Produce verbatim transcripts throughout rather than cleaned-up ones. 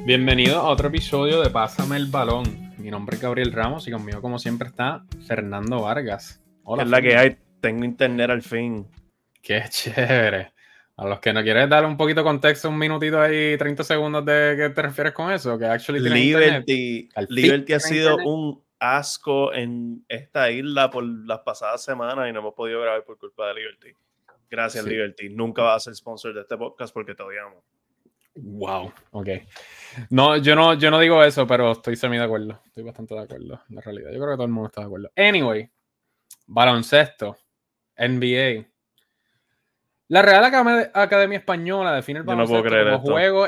Bienvenido a otro episodio de Pásame el Balón. Mi nombre es Gabriel Ramos y conmigo, como siempre, está Fernando Vargas. Hola, ¿qué es la que hay? Tengo internet al fin. Qué chévere. A los que no quieres dar un poquito de contexto, un minutito ahí, treinta segundos de qué te refieres con eso, que actually tienes Liberty, internet. Liberty ha sido internet. Un asco en esta isla por las pasadas semanas y no hemos podido grabar por culpa de Liberty. Gracias, sí. Liberty. Nunca vas a ser sponsor de este podcast porque te odiamos. Wow, ok. No, yo no, yo no digo eso, pero estoy semi de acuerdo. Estoy bastante de acuerdo, en la realidad. Yo creo que todo el mundo está de acuerdo. Anyway, baloncesto, N B A. La Real Academia Española define el baloncesto no como esto. juego.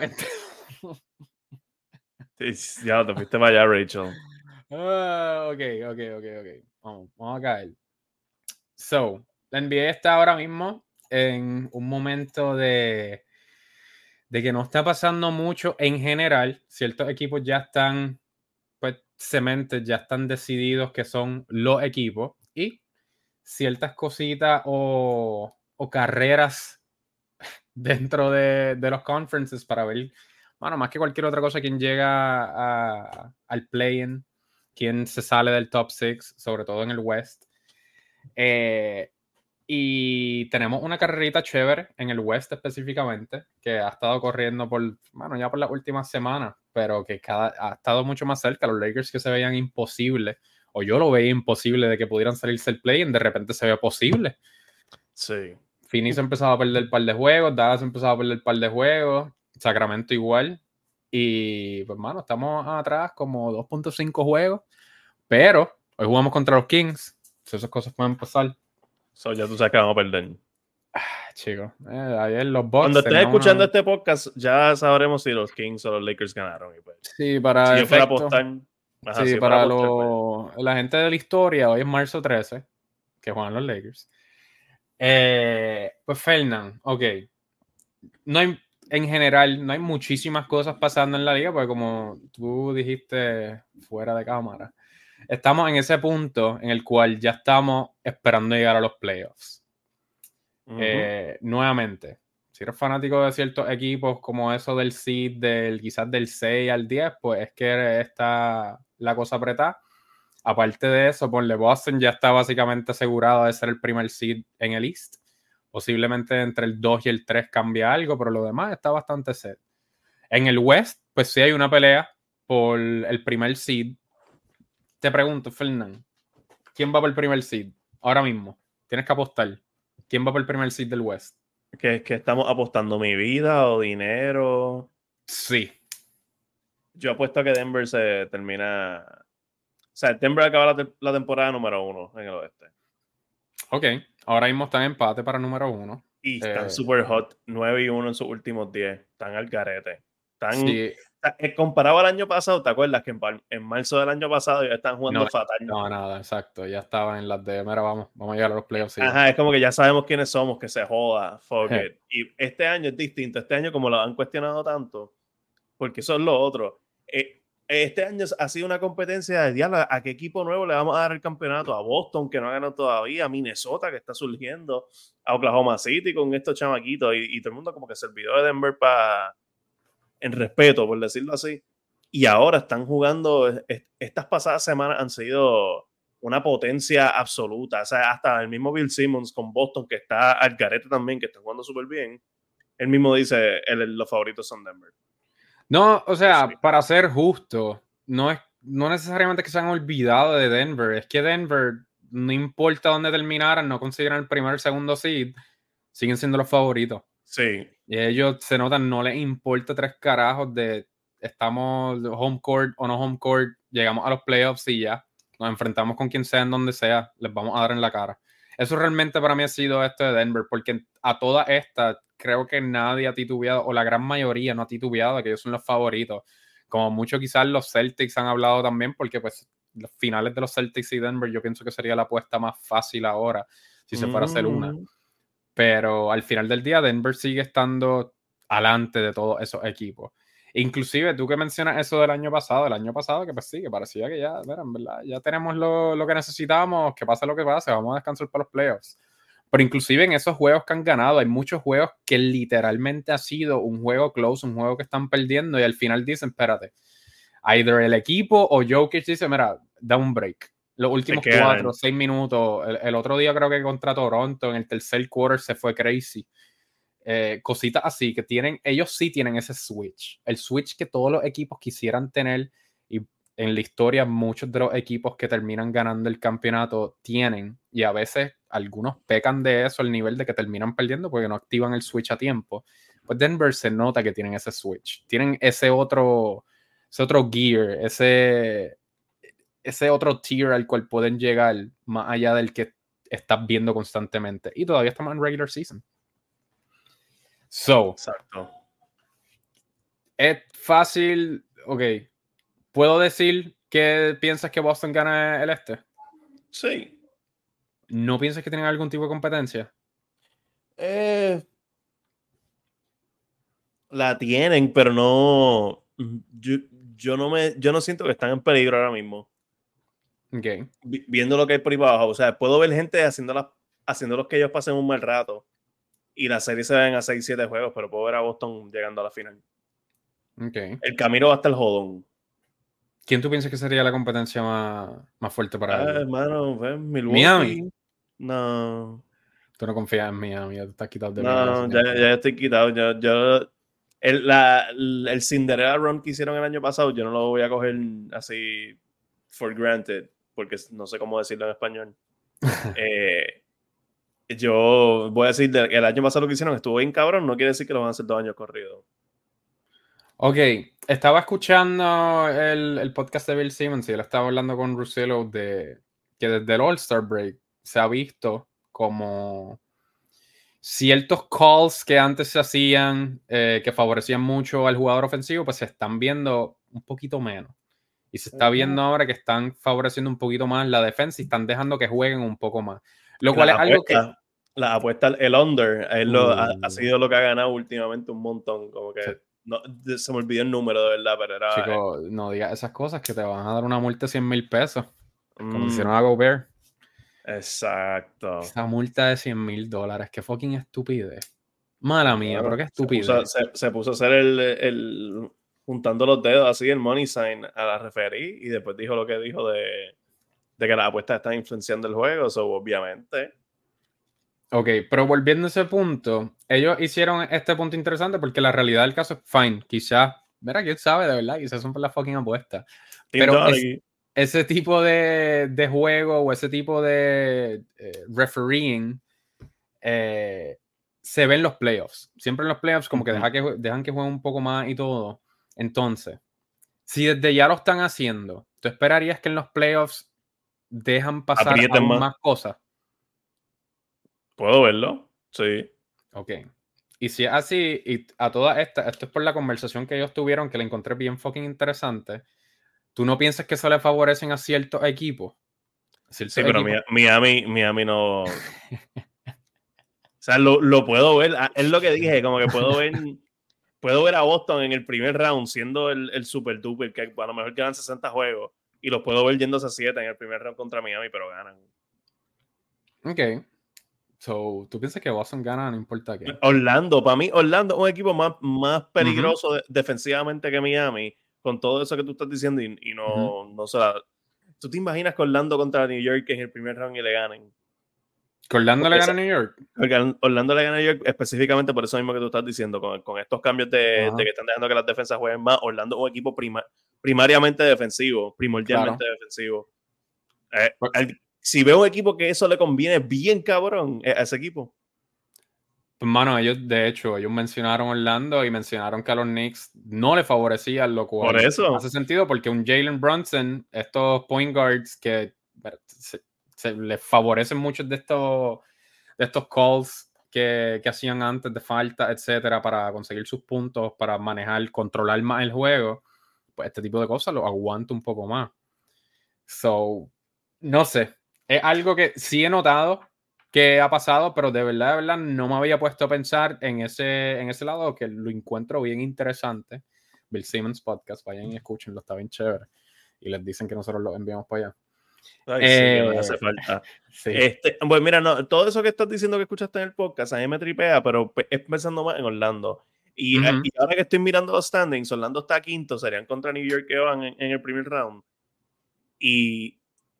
Sí, ya te fuiste para allá, Rachel. Uh, ok, ok, ok, ok. Vamos, vamos a caer. So, la N B A está ahora mismo en un momento de, de que no está pasando mucho en general. Ciertos equipos ya están, pues, cementes, ya están decididos que son los equipos. Y ciertas cositas o, o carreras dentro de, de los conferences para ver, bueno, más que cualquier otra cosa, quién llega a, al play-in, quién se sale del top six, sobre todo en el West. Eh, y tenemos una carrerita chévere en el West específicamente, que ha estado corriendo por, bueno, ya por las últimas semanas, pero que cada, ha estado mucho más cerca. Los Lakers que se veían imposibles, o yo lo veía imposible de que pudieran salirse el play-in, de repente se ve posible. Sí. Phoenix empezaba a perder el par de juegos, Dallas empezaba a perder el par de juegos, Sacramento igual. Y pues, mano, estamos atrás como dos punto cinco juegos. Pero hoy jugamos contra los Kings. Si esas cosas pueden pasar. So, ya tú sabes que vamos a perder. Ah, chicos, eh, ayer los Bucks. Cuando estés escuchando una... este podcast, ya sabremos si los Kings o los Lakers ganaron. Y pues, sí, para. Si efecto, yo fuera a apostar. Ajá, sí, si para, para lo, apostar, pues. la gente de la historia, hoy es marzo trece, que juegan los Lakers. Eh, pues, Fernan, ok. No hay. En general, no hay muchísimas cosas pasando en la liga, porque como tú dijiste fuera de cámara, estamos en ese punto en el cual ya estamos esperando llegar a los playoffs. Uh-huh. Eh, nuevamente, si eres fanático de ciertos equipos como eso del seed, del, quizás del seis al diez, pues es que está la cosa apretada. Aparte de eso, ponle, Boston ya está básicamente asegurado de ser el primer seed en el East. Posiblemente entre el dos y el tres cambia algo, pero lo demás está bastante set. En el West, pues sí hay una pelea por el primer seed. Te pregunto, Fernando, ¿quién va por el primer seed? Ahora mismo. Tienes que apostar. ¿Quién va por el primer seed del West? ¿Que, que estamos apostando mi vida o dinero? Sí. Yo apuesto a que Denver se termina... O sea, Denver acaba la, te- la temporada número uno en el oeste. Ok. Ahora mismo están en empate para número uno. Y están eh, super hot. nueve y uno en sus últimos diez. Están al garete. Están... Sí. Comparado al año pasado, ¿te acuerdas que en, en marzo del año pasado ya están jugando no, fatal? No, nada, exacto. Ya estaban en las de, mira, vamos, vamos a llegar a los playoffs. Ajá, es como que ya sabemos quiénes somos, que se joda, fuck it. Y este año es distinto. Este año, como lo han cuestionado tanto, porque eso es lo otro. Eh, este año ha sido una competencia de diablo. ¿A qué equipo nuevo le vamos a dar el campeonato? A Boston, que no ha ganado todavía, a Minnesota, que está surgiendo, a Oklahoma City con estos chamaquitos, y, y todo el mundo como que se olvidó de Denver para en respeto, por decirlo así. Y ahora están jugando, estas pasadas semanas han sido una potencia absoluta. O sea, hasta el mismo Bill Simmons con Boston, que está al garete también, que está jugando súper bien, él mismo dice, él, los favoritos son Denver. No, o sea, sí. Para ser justo, no es no necesariamente que se han olvidado de Denver, es que Denver, no importa dónde terminaran, no consideran el primer o segundo seed, siguen siendo los favoritos. Sí. Y ellos se notan, no les importa tres carajos de estamos home court o no home court, llegamos a los playoffs y ya, nos enfrentamos con quien sea en donde sea, les vamos a dar en la cara. Eso realmente para mí ha sido esto de Denver, porque a todas estas creo que nadie ha titubeado, o la gran mayoría no ha titubeado, que ellos son los favoritos. Como mucho quizás los Celtics han hablado también, porque pues los finales de los Celtics y Denver yo pienso que sería la apuesta más fácil ahora, si se fuera a hacer una. Pero al final del día Denver sigue estando alante de todos esos equipos. Inclusive tú que mencionas eso del año pasado, el año pasado que pues sí, que parecía que ya, mira, en verdad, ya tenemos lo, lo que necesitamos, que pase lo que pase, vamos a descansar para los playoffs. Pero inclusive en esos juegos que han ganado, hay muchos juegos que literalmente ha sido un juego close, un juego que están perdiendo y al final dicen, espérate, either el equipo o Jokic dice, mira, da un break. Los últimos cuatro o seis minutos, el, el otro día creo que contra Toronto, en el tercer quarter se fue crazy. Eh, cositas así que tienen, ellos sí tienen ese switch, el switch que todos los equipos quisieran tener y en la historia muchos de los equipos que terminan ganando el campeonato tienen y a veces algunos pecan de eso al nivel de que terminan perdiendo porque no activan el switch a tiempo. Pues Denver se nota que tienen ese switch, tienen ese otro, ese otro gear, ese, ese otro tier al cual pueden llegar más allá del que estás viendo constantemente y todavía estamos en regular season. So, exacto. Es fácil, ok. ¿Puedo decir que piensas que Boston gana el este? Sí. ¿No piensas que tienen algún tipo de competencia? Eh, la tienen, pero no. Yo, yo no me, yo no siento que están en peligro ahora mismo. Okay. Viendo lo que hay por ahí para abajo. O sea, puedo ver gente haciendo, las, haciendo los que ellos pasen un mal rato. Y la serie se ven a seis siete juegos, pero puedo ver a Boston llegando a la final. Okay. El camino va hasta el jodón. ¿Quién tú piensas que sería la competencia más, más fuerte para ah, ellos? Hermano, pues, Milwaukee. Miami. No. Tú no confías en Miami, ya te estás quitado de No, Miami. ya, ya estoy quitado. Yo, yo, el, la, el Cinderella Run que hicieron el año pasado, yo no lo voy a coger así for granted, porque no sé cómo decirlo en español. eh, yo voy a decir que el año pasado lo que hicieron estuvo bien cabrón, no quiere decir que lo van a hacer dos años corridos. Ok, estaba escuchando el, el podcast de Bill Simmons y él estaba hablando con Russillo de que desde el All-Star Break se ha visto como ciertos calls que antes se hacían eh, que favorecían mucho al jugador ofensivo, pues se están viendo un poquito menos. Y se está viendo ahora que están favoreciendo un poquito más la defensa y están dejando que jueguen un poco más. Lo cual la es apuesta, algo que... La apuesta, el under, es lo, uh, ha, ha sido lo que ha ganado últimamente un montón. Como que sí. no, se me olvidó el número de verdad, pero era... Chico, no digas esas cosas que te van a dar una multa de cien mil pesos. Como Mm. hicieron a Gobert. Exacto. Esa multa de cien mil dólares, qué fucking estupidez. Mala mía, bueno, pero qué estupidez. Se puso, se, se puso a hacer el, el juntando los dedos así, el money sign a la referee y después dijo lo que dijo de, de que las apuestas están influenciando el juego, so, obviamente. Ok, pero volviendo a ese punto, ellos hicieron este punto interesante porque la realidad del caso es fine. Quizás, verá, quién sabe, de verdad, quizás son por la fucking apuesta. Pero es, ese tipo de, de juego o ese tipo de eh, refereeing eh, se ve en los playoffs. Siempre en los playoffs como que, uh-huh. deja que dejan que jueguen un poco más y todo. Entonces, si desde ya lo están haciendo, ¿tú esperarías que en los playoffs dejan pasar Aprieten aún más. más cosas? ¿Puedo verlo? Sí. Ok. Y si es así, y a todas estas, esto es por la conversación que ellos tuvieron, que la encontré bien fucking interesante, ¿tú no piensas que eso le favorecen a ciertos equipos? ¿Ciertos sí, pero equipos? Miami, Miami no... o sea, lo, lo puedo ver, es lo que dije, como que puedo ver... Puedo ver a Boston en el primer round siendo el, el super duper, que a lo mejor quedan sesenta juegos, y los puedo ver yéndose a siete en el primer round contra Miami, pero ganan. Ok. So, ¿tú piensas que Boston gana no importa qué? Orlando, para mí, Orlando es un equipo más, más peligroso uh-huh. de, defensivamente que Miami, con todo eso que tú estás diciendo, y, y no, uh-huh. no se la... ¿Tú te imaginas que Orlando contra New York en el primer round y le ganen? ¿Que Orlando porque le gana a New York? Orlando le gana a New York específicamente por eso mismo que tú estás diciendo, con, con estos cambios de, uh-huh. de que están dejando que las defensas jueguen más. Orlando es un equipo prima, primariamente defensivo, primordialmente claro. defensivo. Eh, el, si veo un equipo que eso le conviene bien cabrón a ese equipo. Pues, mano, ellos, de hecho, ellos mencionaron Orlando y mencionaron que a los Knicks no le favorecían, lo cual por eso. hace sentido porque un Jalen Brunson, estos point guards que se, se les favorecen muchos de estos, de estos calls que, que hacían antes de falta, etcétera, para conseguir sus puntos, para manejar, controlar más el juego, pues este tipo de cosas lo aguanta un poco más. So, no sé, es algo que sí he notado que ha pasado, pero de verdad, de verdad, no me había puesto a pensar en ese, en ese lado, que lo encuentro bien interesante. Bill Simmons Podcast, vayan y escúchenlo, está bien chévere. Y les dicen que nosotros lo enviamos para allá. Ay, eh, sí, que me hace falta. Sí. Este, pues mira, no, todo eso que estás diciendo que escuchaste en el podcast, a mí me tripea, pero es pensando más en Orlando. Y, uh-huh. y ahora que estoy mirando los standings, Orlando está quinto, serían contra New York que van en, en el primer round. Y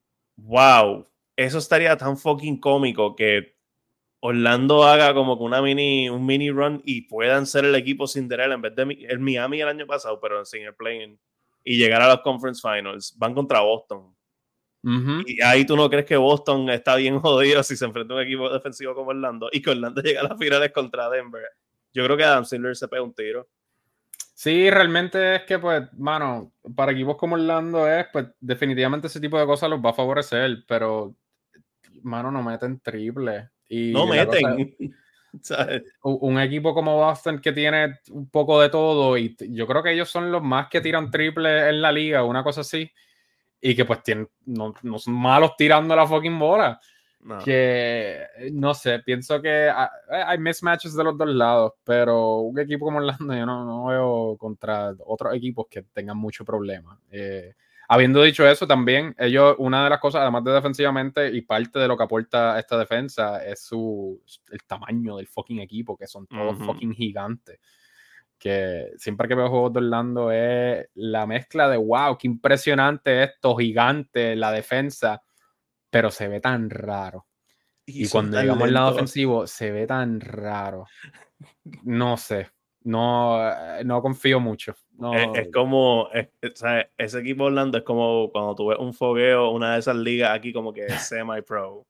wow, eso estaría tan fucking cómico que Orlando haga como que una mini, un mini run y puedan ser el equipo Cinderella en vez de el Miami el año pasado, pero sin el play-in, y llegar a los conference finals. Van contra Boston. Uh-huh. Y ahí tú no crees que Boston está bien jodido si se enfrenta a un equipo defensivo como Orlando y que Orlando llega a las finales contra Denver. Yo creo que Adam Silver se pega un tiro. Sí, realmente es que, pues, mano, para equipos como Orlando es, pues, definitivamente ese tipo de cosas los va a favorecer, pero, mano, no meten triple. Y no meten. Cosa, un equipo como Boston que tiene un poco de todo y yo creo que ellos son los más que tiran triple en la liga, una cosa así, y que pues tienen, no, no son malos tirando la fucking bola. No. Que no sé, pienso que hay mismatches de los dos lados, pero un equipo como Orlando yo no, no veo contra otros equipos que tengan mucho problema. Eh, habiendo dicho eso, también ellos, una de las cosas, además de defensivamente, y parte de lo que aporta esta defensa es su el tamaño del fucking equipo, que son todos uh-huh. fucking gigantes. Que siempre que veo juegos de Orlando es la mezcla de wow, qué impresionante esto, gigante, la defensa, pero se ve tan raro. Y, y cuando llegamos al lado ofensivo, se ve tan raro. No sé. No, no confío mucho. No. Es, es como, es, o sea, ese equipo Orlando es como cuando tú ves un fogueo, una de esas ligas aquí como que es semi-pro.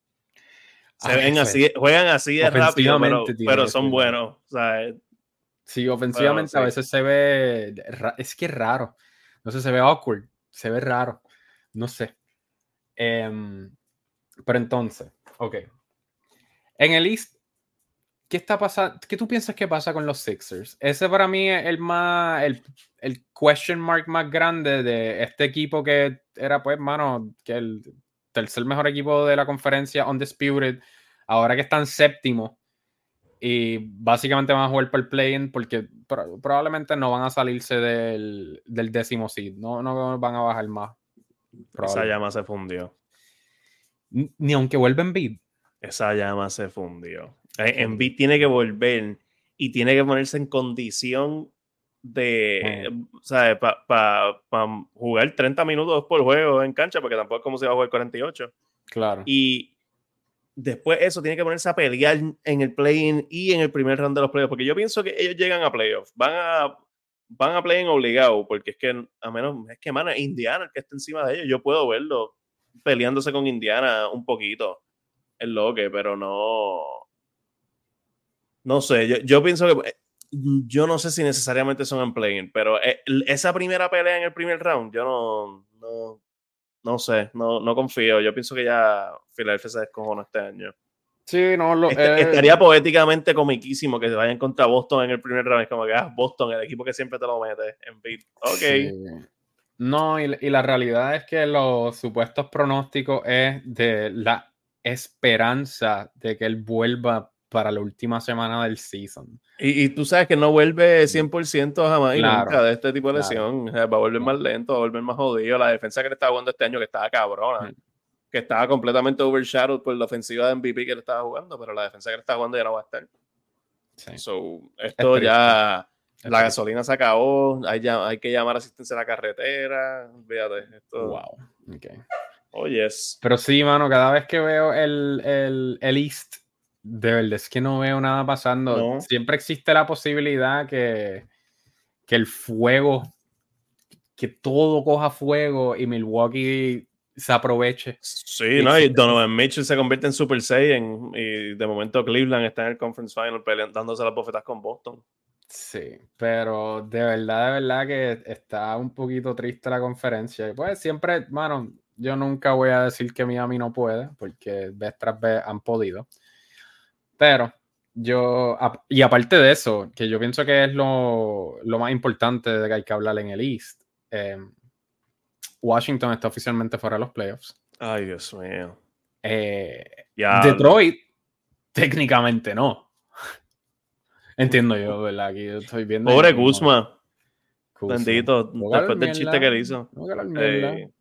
Se ven así, juegan así de rápido, pero, pero son buenos. O sea, sí, ofensivamente bueno, sí. A veces se ve, es que es raro. No sé, se ve awkward, se ve raro. No sé. Um, pero entonces, ok. En el East, ¿qué está pasando? ¿Qué tú piensas que pasa con los Sixers? Ese para mí es el más, el, el question mark más grande de este equipo que era, pues, mano, que el tercer mejor equipo de la conferencia, undisputed, ahora que están séptimo y básicamente van a jugar por el play-in porque pro- probablemente no van a salirse del, del décimo seed, no, no van a bajar más. Esa llama se fundió. Ni, ni aunque vuelva Embiid. Esa llama se fundió. Embiid tiene que volver y tiene que ponerse en condición de, mm. ¿sabes? Para pa, pa jugar treinta minutos por juego en cancha, porque tampoco es como si va a jugar cuarenta y ocho. Claro. Y después eso tiene que ponerse a pelear en el play-in y en el primer round de los playoffs, porque yo pienso que ellos llegan a playoffs, van a van a play-in obligado, porque es que a menos, es que, mano, Indiana el que está encima de ellos, yo puedo verlo peleándose con Indiana un poquito. El loque, pero no no sé, yo, yo pienso que yo no sé si necesariamente son en play-in, pero esa primera pelea en el primer round, yo no no, no sé, no, no confío, yo pienso que ya Philadelphia se descojonó este año. Sí, no, lo, este, eh, estaría poéticamente comiquísimo que se vayan contra Boston en el primer round, es como que, ah, Boston, el equipo que siempre te lo mete en beat, ok. Sí. No, y, y la realidad es que los supuestos pronósticos es de la esperanza de que él vuelva para la última semana del season. Y, y tú sabes que no vuelve cien por ciento jamás claro, y nunca de este tipo de lesión. Claro. Va a volver claro. más lento, va a volver más jodido. La defensa que le estaba jugando este año, que estaba cabrona, sí. que estaba completamente overshadowed por la ofensiva de M V P que le estaba jugando, pero la defensa que le estaba jugando ya no va a estar. Sí. So, esto ya... Es la triste. Gasolina se acabó, hay, ya, hay que llamar asistencia a la carretera. Fíjate, esto... Wow. Okay. Oh, yes. Pero sí, mano, cada vez que veo el, el, el East, de verdad es que no veo nada pasando. No. Siempre existe la posibilidad que, que el fuego, que todo coja fuego y Milwaukee se aproveche. Sí, y ¿no? Y Donovan Mitchell se convierte en Super Saiyan y de momento Cleveland está en el Conference Final peleando, dándose las bofetas con Boston. Sí, pero de verdad, de verdad que está un poquito triste la conferencia. Y pues siempre, mano, yo nunca voy a decir que Miami no puede, porque vez tras vez han podido. Pero yo, y aparte de eso, que yo pienso que es lo, lo más importante de que hay que hablar en el East, eh, Washington está oficialmente fuera de los playoffs. Ay, Dios mío. Eh, Detroit, técnicamente no. Entiendo yo, ¿verdad? Aquí yo estoy viendo. Pobre Kuzma. Bendito, después del chiste que le hizo. Hey.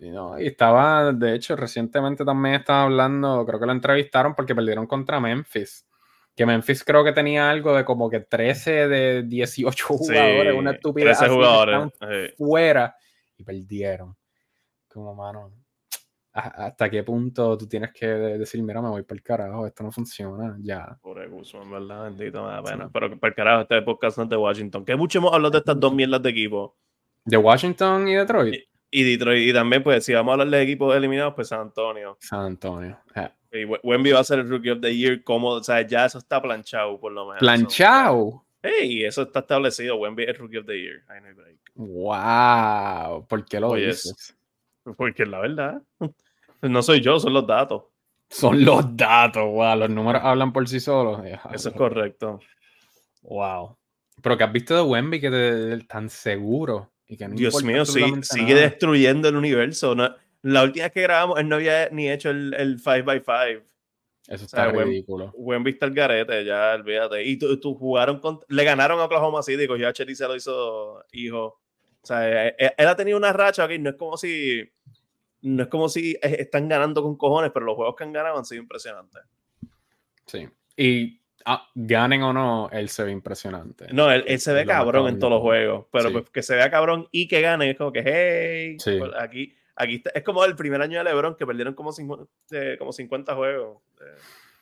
Y, no, y estaba, de hecho, recientemente también estaba hablando, creo que lo entrevistaron porque perdieron contra Memphis. Que Memphis creo que tenía algo de como que trece de dieciocho jugadores, Sí, una estupidez trece así, jugadores. que estaban Sí. fuera y perdieron. Como, mano, ¿hasta qué punto tú tienes que decir, mira, me voy por el carajo, esto no funciona, ya? Pobre Guzmán, ¿verdad? Bendito, me da pena. Sí. Pero para el carajo, este podcast no es de Washington. Que mucho hemos hablado de estas dos mierdas de equipo. ¿De Washington y Detroit? Y, y Detroit. Y también, pues, si vamos a hablar de equipos eliminados, pues San Antonio. San Antonio. Eh. Y Wemby va a ser el Rookie of the Year. Como, o sea, ya eso está planchado, por lo menos. ¿Planchado? Hey, eso está establecido. Wemby es el Rookie of the Year. Ay, no hay break. Wow. ¿Por qué lo Oye, dices? Porque la verdad, no soy yo, son los datos. Son los datos, wow. Los números hablan por sí solos. Eso es correcto. Wow. Pero que has visto de Wemby que te, tan seguro y que no Dios mío, sí, sigue nada. destruyendo el universo. No, la última vez que grabamos, él no había ni hecho el, el cinco by cinco. Eso está o sea, ridículo. Wemby está el garete, ya, olvídate. Y tú, tú jugaron con, le ganaron a Oklahoma City, cogió a Chetty, se lo hizo hijo. O sea, él, él ha tenido una racha aquí, no es como si no es como si están ganando con cojones, pero los juegos que han ganado han sido impresionantes. Sí. Y ah, ganen o no, él se ve impresionante. No, él, él se ve cabrón en todos los juegos, pero sí. pues que se vea cabrón y que gane es como que, hey, sí. pues aquí, aquí está, es como el primer año de LeBron que perdieron como cincuenta, eh, como cincuenta juegos. Eh,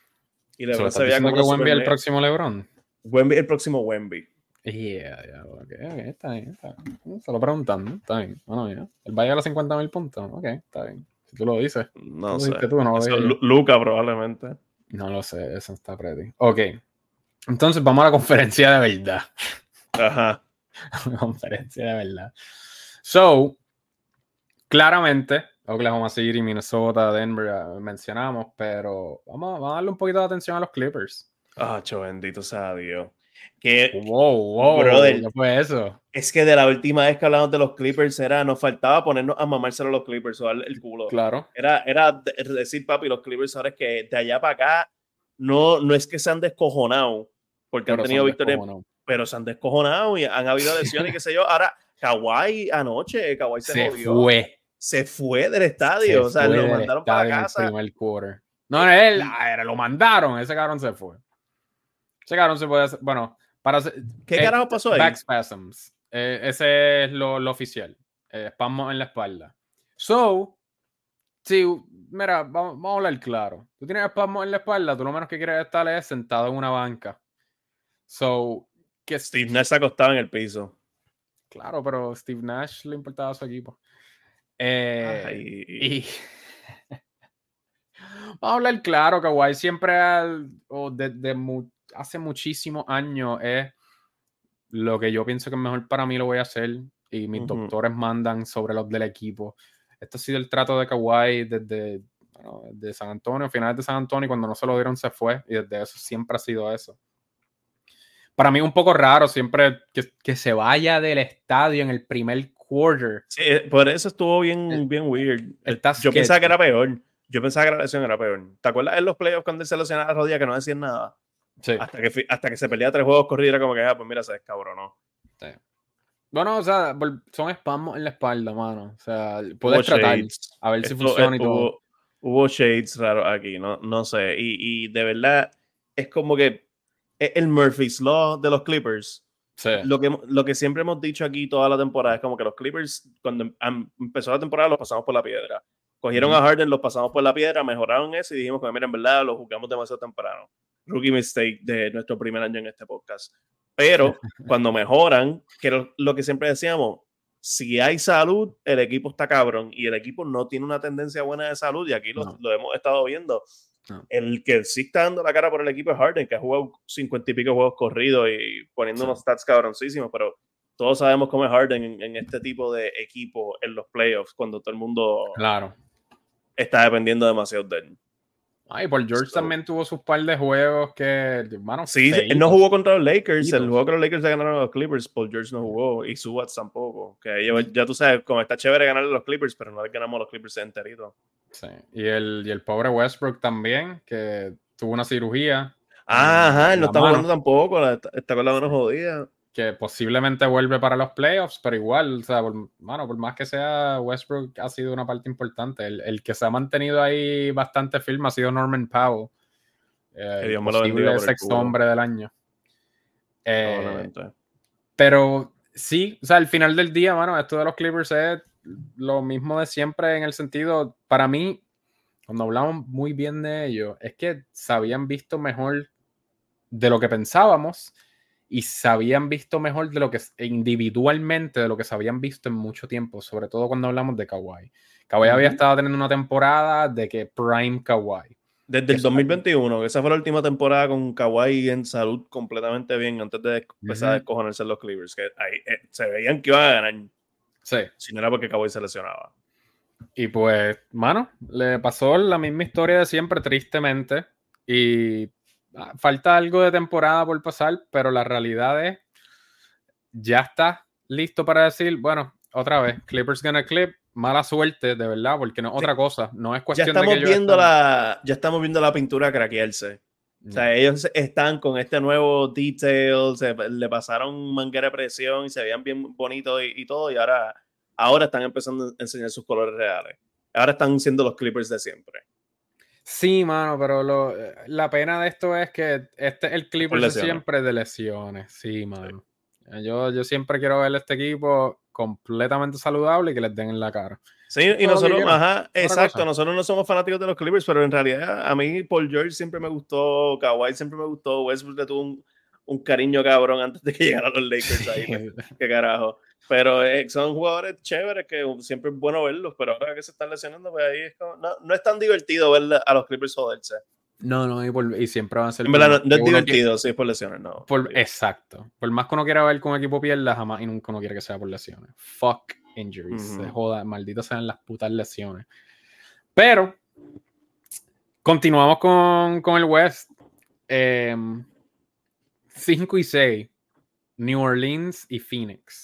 y LeBron se veía como que Wemby es el próximo LeBron. Wemby el próximo Wemby. Yeah, yeah, ok, ok, está bien, está bien. Se lo preguntando, está bien. Bueno, ya. Él va a llegar a los cincuenta mil puntos, ok, está bien. Si tú lo dices. No ¿Tú sé. Tú, no Eso, Luca probablemente. No lo sé, eso está pretty. Ok. Entonces vamos a la conferencia de verdad. Ajá. Conferencia de verdad. So, claramente, Oklahoma City, Minnesota, Denver, mencionamos, pero vamos, vamos a darle un poquito de atención a los Clippers. Ah, oh, cho, bendito sea Dios. Que, wow, wow, brother, ¿qué fue eso? Es que de la última vez que hablamos de los Clippers era, nos faltaba ponernos a mamárselo a los Clippers o darle el culo. Claro. Era, era decir, papi, los Clippers ahora es que de allá para acá no, no es que se han descojonado, porque pero han tenido victorias, pero se han descojonado y han habido lesiones y qué sé yo. Ahora, Kawhi anoche, Kawhi se, se jodió. fue. Se fue del estadio, se o sea, lo mandaron para casa. En el primer quarter. No, él, era, lo mandaron, ese cabrón se fue. Ese cabrón se puede hacer, bueno, para hacer, ¿Qué eh, carajo pasó ahí? Back spasms. Eh, ese es lo, lo oficial. Eh, espasmos en la espalda. So, sí, mira, vamos, vamos a hablar claro. Tú tienes espasmos en la espalda, tú lo menos que quieres estar es sentado en una banca. So, que Steve Nash se acostaba en el piso. Claro, pero Steve Nash le importaba a su equipo. Eh, Ay. Y vamos a hablar claro, Kawhi siempre o de, de mu hace muchísimos años es lo que yo pienso que es mejor para mí, lo voy a hacer y mis uh-huh. doctores mandan sobre los del equipo. Esto ha sido el trato de Kawhi desde bueno, de San Antonio, finales de San Antonio, y cuando no se lo dieron se fue, y desde eso siempre ha sido eso. Para mí es un poco raro siempre que, que se vaya del estadio en el primer quarter. Sí, por eso estuvo bien, bien weird. Yo pensaba que era peor. Yo pensaba que la lesión era peor. ¿Te acuerdas en los playoffs cuando él se lesionaba la rodilla que no decían nada? Sí. Hasta que, hasta que se peleaba tres juegos corridos era como que, ah, pues mira, se descabronó. Sí. Bueno, o sea, son espasmos en la espalda, mano. O sea, puedes hubo tratar shades. A ver si Esto, funciona y hubo, todo. Hubo shades raros aquí, no, no sé. Y, y de verdad, es como que el Murphy's Law de los Clippers. Sí. Lo, que, lo que siempre hemos dicho aquí toda la temporada es como que los Clippers, cuando empezó la temporada, los pasamos por la piedra. Cogieron uh-huh. a Harden, los pasamos por la piedra, mejoraron eso y dijimos que, mira, en verdad, lo jugamos demasiado temprano. Rookie mistake de nuestro primer año en este podcast. Pero cuando mejoran, que lo, lo que siempre decíamos, si hay salud, el equipo está cabrón y el equipo no tiene una tendencia buena de salud y aquí lo, no. lo hemos estado viendo. No. El que sí está dando la cara por el equipo es Harden, que ha jugado cincuenta y pico juegos corridos y poniendo sí. unos stats cabroncísimos, pero todos sabemos cómo es Harden en, en este tipo de equipo en los playoffs, cuando todo el mundo claro. está dependiendo demasiado de él. Ay, Paul George so, también tuvo sus par de juegos que, hermano, sí, feitos. Él no jugó contra los Lakers, feitos. El juego que los Lakers le ganaron a los Clippers, Paul George no jugó y Subats tampoco. Que ellos, ya tú sabes, como está chévere ganarle a los Clippers, pero no le ganamos a los Clippers enteritos. Sí, y el, y el pobre Westbrook también, que tuvo una cirugía. Ah, ajá, él no está mano. jugando tampoco, está, está con la mano jodida. que posiblemente vuelve para los playoffs, pero igual, o sea, por, mano, por más que sea, Westbrook ha sido una parte importante. El, el que se ha mantenido ahí bastante firme ha sido Norman Powell, eh, Que el Dios me lo bendiga posible por el sexto culo. hombre del año. Eh, Probablemente. pero sí, o sea, al final del día, mano, esto de los Clippers es lo mismo de siempre en el sentido, para mí, cuando hablamos muy bien de ellos, es que se habían visto mejor de lo que pensábamos y se habían visto mejor de lo que individualmente de lo que se habían visto en mucho tiempo, sobre todo cuando hablamos de Kawhi. Kawhi uh-huh. había estado teniendo una temporada de que prime Kawhi. Desde el dos mil veintiuno, que esa fue la última temporada con Kawhi en salud completamente bien antes de empezar uh-huh. a descojonarse los Clippers, que ahí eh, se veían que iban a ganar. Sí. Si no era porque Kawhi se lesionaba. Y pues, mano, le pasó la misma historia de siempre, tristemente. Y ah, falta algo de temporada por pasar, pero la realidad es, ya está listo para decir, bueno, otra vez, Clippers gonna clip, mala suerte, de verdad, porque no es sí. otra cosa. No es cuestión ya estamos de que viendo están... la Ya estamos viendo la pintura craquearse. Mm. O sea, ellos están con este nuevo detail, se, le pasaron manguera de presión y se veían bien bonitos y, y todo, y ahora... Ahora están empezando a enseñar sus colores reales. Ahora están siendo los Clippers de siempre. Sí, mano, pero lo, la pena de esto es que este es el Clippers de siempre de lesiones. Sí, mano. Sí. Yo, yo siempre quiero ver a este equipo completamente saludable y que les den en la cara. Sí, y nosotros, ajá, exacto, cosa. Nosotros no somos fanáticos de los Clippers, pero en realidad a mí Paul George siempre me gustó, Kawhi siempre me gustó, Westbrook le tuvo un, un cariño cabrón antes de que llegaran los Lakers ahí. Qué carajo. Pero eh, son jugadores chéveres que siempre es bueno verlos, pero ahora que se están lesionando, pues ahí es como, no, no es tan divertido ver a los Clippers joderse. No, no, y, por, y siempre van a ser... En verdad, no, no es divertido, sí, es por lesiones, no. Por, exacto. Por más que uno quiera ver que un equipo pierda, jamás y nunca uno quiere que sea por lesiones. Fuck injuries. Uh-huh. Se joda, malditas sean las putas lesiones. Pero, continuamos con, con el West. Eh, cinco y seis. New Orleans y Phoenix.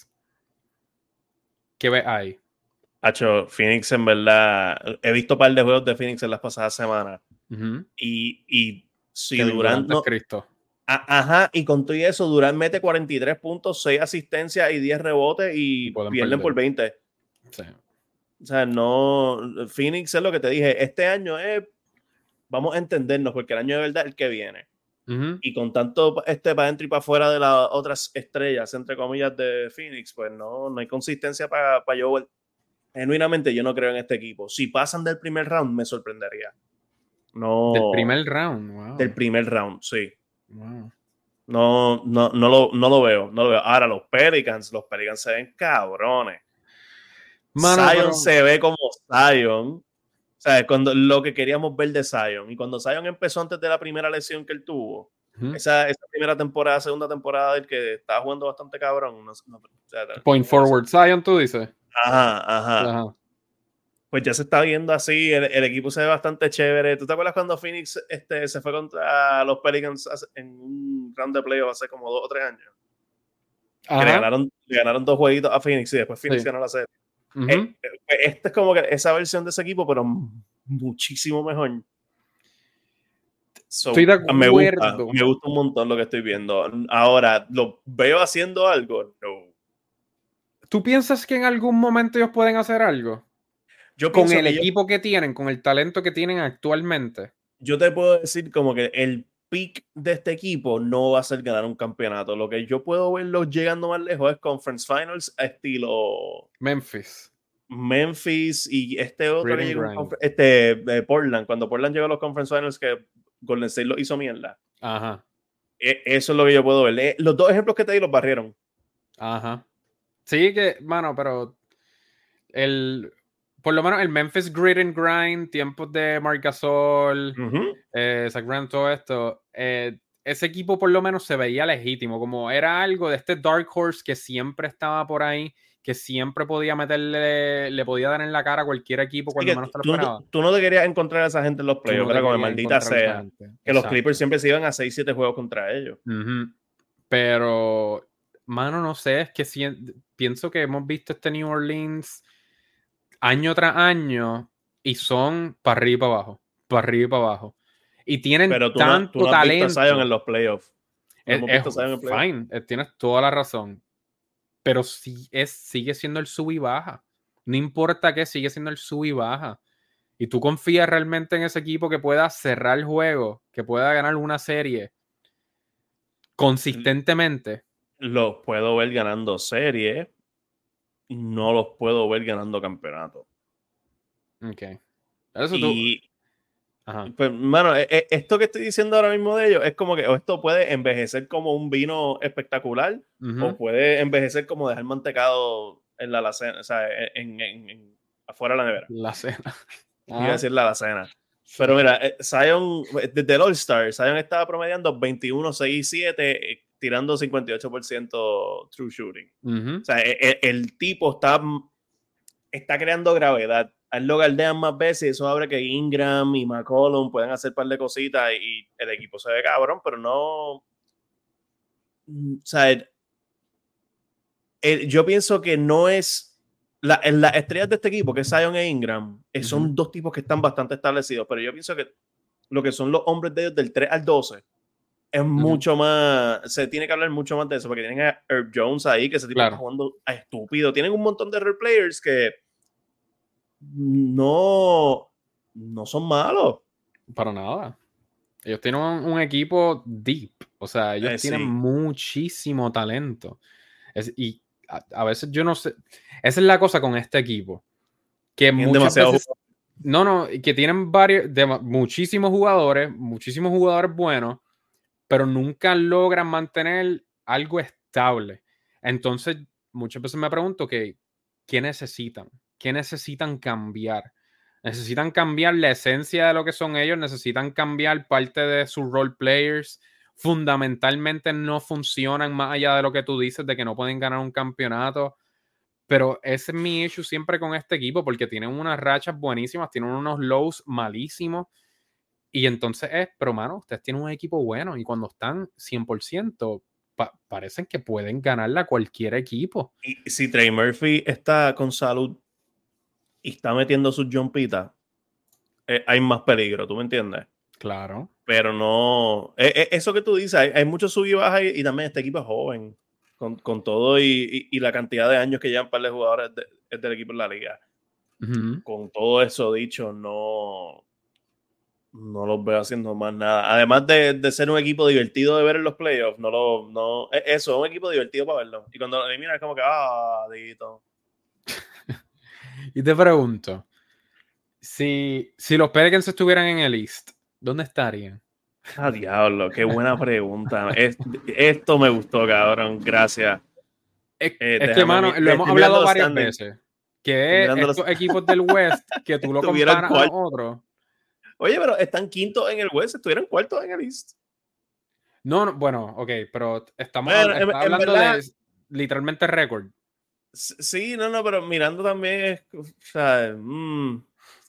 ¿Qué ves ahí? Hacho, Phoenix en verdad, he visto un par de juegos de Phoenix en las pasadas semanas. Uh-huh. Y, y si Durant no, Cristo. A, ajá, y con todo eso, Durant mete cuarenta y tres puntos, seis asistencias y diez rebotes y, y pierden perder. por veinte. Sí. O sea, no, Phoenix es lo que te dije, este año es, vamos a entendernos, porque el año de verdad es el que viene. Uh-huh. Y con tanto este para adentro y para afuera de las otras estrellas, entre comillas, de Phoenix, pues no, no hay consistencia para pa yo. Genuinamente yo no creo en este equipo. Si pasan del primer round, me sorprendería. No. Del primer round, wow. Del primer round, sí. Wow. No, no, no, lo, no lo veo, no lo veo. Ahora, los Pelicans, los Pelicans se ven cabrones. Mano, Zion pero... se ve como Zion. O sea, cuando, lo que queríamos ver de Zion. Y cuando Zion empezó antes de la primera lesión que él tuvo, uh-huh. esa, esa primera temporada, segunda temporada del que estaba jugando bastante cabrón. No, no, o sea, Point no forward Zion, tú dices. Ajá, ajá, ajá. Pues ya se está viendo así, el, el equipo se ve bastante chévere. ¿Tú te acuerdas cuando Phoenix este, se fue contra los Pelicans en un round de playoff hace como dos o tres años? Ajá. Que le ganaron, le ganaron dos jueguitos a Phoenix y después Phoenix sí. ganó la serie. Uh-huh. eh, este es como que esa versión de ese equipo, pero muchísimo mejor. So, estoy de acuerdo. Me gusta, me gusta un montón lo que estoy viendo. Ahora, ¿lo veo haciendo algo? No. ¿Tú piensas que en algún momento ellos pueden hacer algo? Yo con el que equipo yo, que tienen, con el talento que tienen actualmente. Yo te puedo decir como que el pick de este equipo no va a ser ganar un campeonato. Lo que yo puedo verlos llegando más lejos es Conference Finals estilo Memphis. Memphis y este otro que llegó este eh, Portland. Cuando Portland llegó a los Conference Finals que Golden State lo hizo mierda. Ajá. Eh, eso es lo que yo puedo ver. Eh, los dos ejemplos que te di los barrieron. Ajá. Sí que, mano, pero el... Por lo menos el Memphis Grit and Grind, tiempos de Marc Gasol, uh-huh. eh, Zach Grant, todo esto, eh, ese equipo por lo menos se veía legítimo, como era algo de este Dark Horse que siempre estaba por ahí, que siempre podía meterle, le podía dar en la cara a cualquier equipo cuando sí, menos te lo tú, esperaba. Tú, tú no te querías encontrar a esa gente en los playoffs, no era como maldita sea, que Exacto. Los Clippers siempre se iban a seis siete juegos contra ellos. Uh-huh. Pero, mano, no sé, es que si, pienso que hemos visto este New Orleans año tras año y son para arriba y para abajo, para arriba y para abajo. Y tienen Pero tú tanto no, tú no talento. has visto a Zion en los playoffs. Es, es fine, tienes toda la razón. Pero sí es, sigue siendo el sub y baja. No importa qué, sigue siendo el sub y baja. Y tú confías realmente en ese equipo que pueda cerrar el juego, que pueda ganar una serie consistentemente. Los puedo ver ganando series. No los puedo ver ganando campeonato. Ok. Eso y, tú... Ajá. Pues, mano, esto que estoy diciendo ahora mismo de ellos es como que o esto puede envejecer como un vino espectacular uh-huh. o puede envejecer como dejar mantecado en la alacena, o sea, en, en, en afuera de la nevera. La cena. Iba a decir la alacena. Pero mira, Zion, desde el All-Star, Zion estaba promediando veintiuno, seis, siete, tirando cincuenta y ocho por ciento true shooting. Uh-huh. O sea, el, el tipo está, está creando gravedad. A él lo galdean más veces y eso abre que Ingram y McCollum pueden hacer un par de cositas y el equipo se ve cabrón, pero no... O sea, el, el, yo pienso que no es... Las la estrellas de este equipo, que es Zion e Ingram, son uh-huh. dos tipos que están bastante establecidos, pero yo pienso que lo que son los hombres de ellos del tres al doce es uh-huh. mucho más... Se tiene que hablar mucho más de eso, porque tienen a Herb Jones ahí, que ese tipo claro. está jugando a estúpido. Tienen un montón de role players que... no, no son malos. Para nada. Ellos tienen un, un equipo deep. O sea, ellos eh, tienen sí. muchísimo talento. Es, y a, a veces yo no sé. Esa es la cosa con este equipo. Que muchas demasiado veces. No, no, que tienen varios, de, muchísimos jugadores, muchísimos jugadores buenos, pero nunca logran mantener algo estable. Entonces, muchas veces me pregunto que, ¿qué necesitan? ¿Qué necesitan cambiar? Necesitan cambiar la esencia de lo que son ellos, necesitan cambiar parte de sus role players. Fundamentalmente no funcionan más allá de lo que tú dices, de que no pueden ganar un campeonato. Pero ese es mi issue siempre con este equipo, porque tienen unas rachas buenísimas, tienen unos lows malísimos. Y entonces es, pero mano, ustedes tienen un equipo bueno y cuando están cien por ciento, pa- parecen que pueden ganarle a cualquier equipo. Y si Trey Murphy está con salud y está metiendo sus jumpitas, eh, hay más peligro, ¿tú me entiendes? Claro. Pero no... Eh, eh, eso que tú dices, hay, hay mucho sub y baja y, y también este equipo es joven. Con, con todo y, y, y la cantidad de años que llevan para los jugadores de, de, del equipo en la liga. Uh-huh. Con todo eso dicho, no... No los veo haciendo más nada. Además de, de ser un equipo divertido de ver en los playoffs, no lo... No, eso, es un equipo divertido para verlo. Y cuando lo eliminan es como que, ah, dito. Y te pregunto, si, si los Pelicans estuvieran en el East, ¿dónde estarían? Ah, diablo, qué buena pregunta. es, esto me gustó, cabrón. Gracias. Es, eh, es que, mano, mi, lo hemos hablado varias veces. Que es estos los... equipos del West que tú lo comparas a otros. Oye, pero están quintos en el West, estuvieron cuartos en el East. No, no bueno, ok, pero estamos bueno, está en, hablando en verdad, de literalmente récord. Sí, no, no, pero mirando también es, o sea, mmm,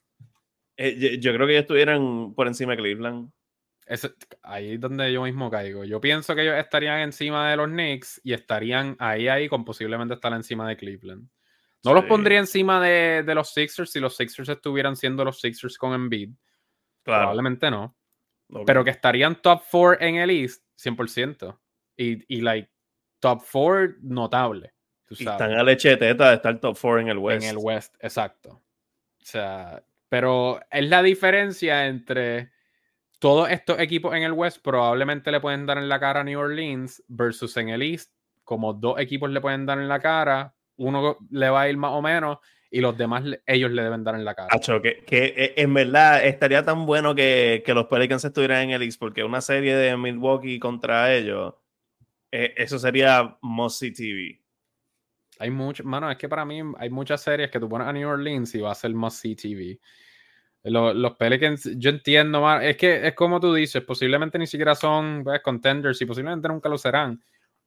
eh, yo, yo creo que ellos estuvieran por encima de Cleveland. Es, ahí es donde yo mismo caigo. Yo pienso que ellos estarían encima de los Knicks y estarían ahí, ahí, con posiblemente estar encima de Cleveland. No sí. los pondría encima de, de los Sixers si los Sixers estuvieran siendo los Sixers con Embiid. Claro. Probablemente no. Okay. Pero que estarían top cuatro en el East, cien por ciento. Y, y like, top cuatro notable. Tú sabes. Y están a leche de teta de estar top cuatro en el West. En el West, exacto. O sea, pero es la diferencia entre todos estos equipos en el West probablemente le pueden dar en la cara a New Orleans versus en el East, como dos equipos le pueden dar en la cara, uno le va a ir más o menos y los demás ellos le deben dar en la cara. Acho, que, que en verdad estaría tan bueno que, que los Pelicans estuvieran en el East, porque una serie de Milwaukee contra ellos, eh, eso sería must-see T V. Hay mucho, mano, es que para mí hay muchas series que tú pones a New Orleans y va a ser must-see T V. Los, los Pelicans, yo entiendo, man, es que es como tú dices, posiblemente ni siquiera son pues, contenders y posiblemente nunca lo serán,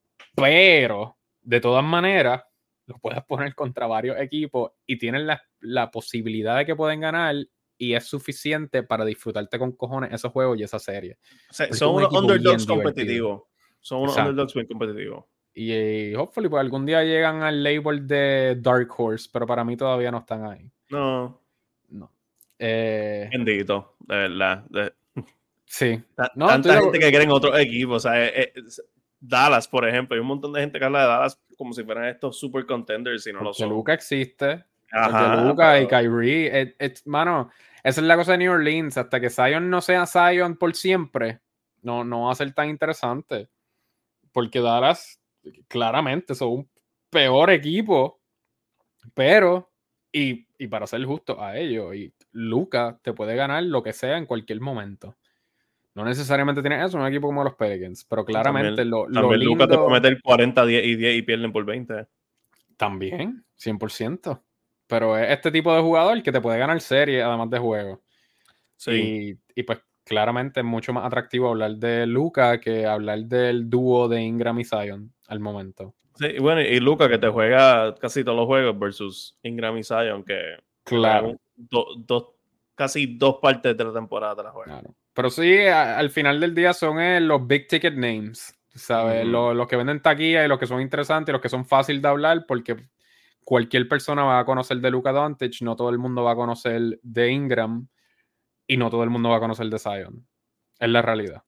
pero de todas maneras los puedes poner contra varios equipos y tienen la, la posibilidad de que pueden ganar y es suficiente para disfrutarte con cojones esos juegos y esa serie. O sea, son unos underdogs competitivos. Son unos Exacto. underdogs bien competitivos. Y, y hopefully pues algún día llegan al label de Dark Horse, pero para mí todavía no están ahí. No. No. Eh... Bendito, de verdad. De... Sí. No, Tanta gente de... que quieren otro equipo. O sea, es, es, Dallas, por ejemplo. Hay un montón de gente que habla de Dallas como si fueran estos super contenders y no porque lo son. Luka existe. Ajá, porque Luka pero... y Kyrie. It, it, mano, esa es la cosa de New Orleans. Hasta que Zion no sea Zion por siempre, no, no va a ser tan interesante. Porque Dallas, claramente, son un peor equipo. Pero, y, y para ser justo a ellos, y Luka te puede ganar lo que sea en cualquier momento. No necesariamente tienes eso en un equipo como los Pelicans, pero claramente También, lo, lo también lindo... Luka te puede meter cuarenta, diez y diez y pierden por veinte. También, cien por ciento. Pero es este tipo de jugador que te puede ganar serie además de juego. Sí. Y, y pues claramente es mucho más atractivo hablar de Luka que hablar del dúo de Ingram y Zion al momento. Sí, y bueno, y Luka que te juega casi todos los juegos versus Ingram y Zion que Claro. do, do, casi dos partes de la temporada de la juega. Claro. Pero sí, a, al final del día son eh, los big ticket names, ¿sabes? Uh-huh. Los, los que venden taquilla y los que son interesantes y los que son fáciles de hablar porque cualquier persona va a conocer de Luka Doncic, no todo el mundo va a conocer de Ingram y no todo el mundo va a conocer de Zion. Es la realidad.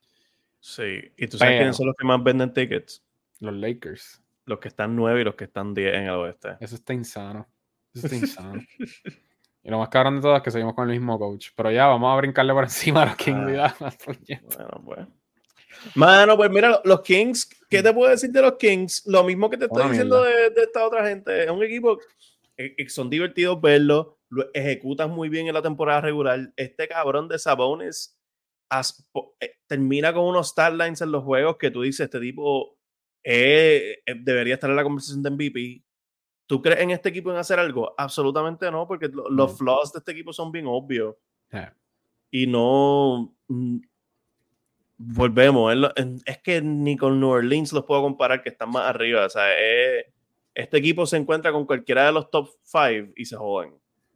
Sí, y tú sabes Pero, quiénes son los que más venden tickets. Los Lakers. Los que están nueve y los que están diez en el oeste. Eso está insano. Eso está insano. Y lo más cabrón de todo es que seguimos con el mismo coach. Pero ya, vamos a brincarle por encima a los Kings. Ah, bueno, pues. Mano, pues mira, los Kings, ¿qué te puedo decir de los Kings? Lo mismo que te estoy Una diciendo mierda. de, de esta otra gente. Es un equipo que, que son divertidos verlos, lo ejecutan muy bien en la temporada regular. Este cabrón de Sabonis as, eh, termina con unos stat lines en los juegos que tú dices, este tipo eh, eh, debería estar en la conversación de M V P. ¿Tú crees en este equipo en hacer algo? Absolutamente no, porque lo, Mm. los flaws de este equipo son bien obvios. Yeah. Y no... Mm, volvemos, es, es que ni con New Orleans los puedo comparar, que están más arriba. O sea, es, este equipo se encuentra con cualquiera de los top cinco y se joden.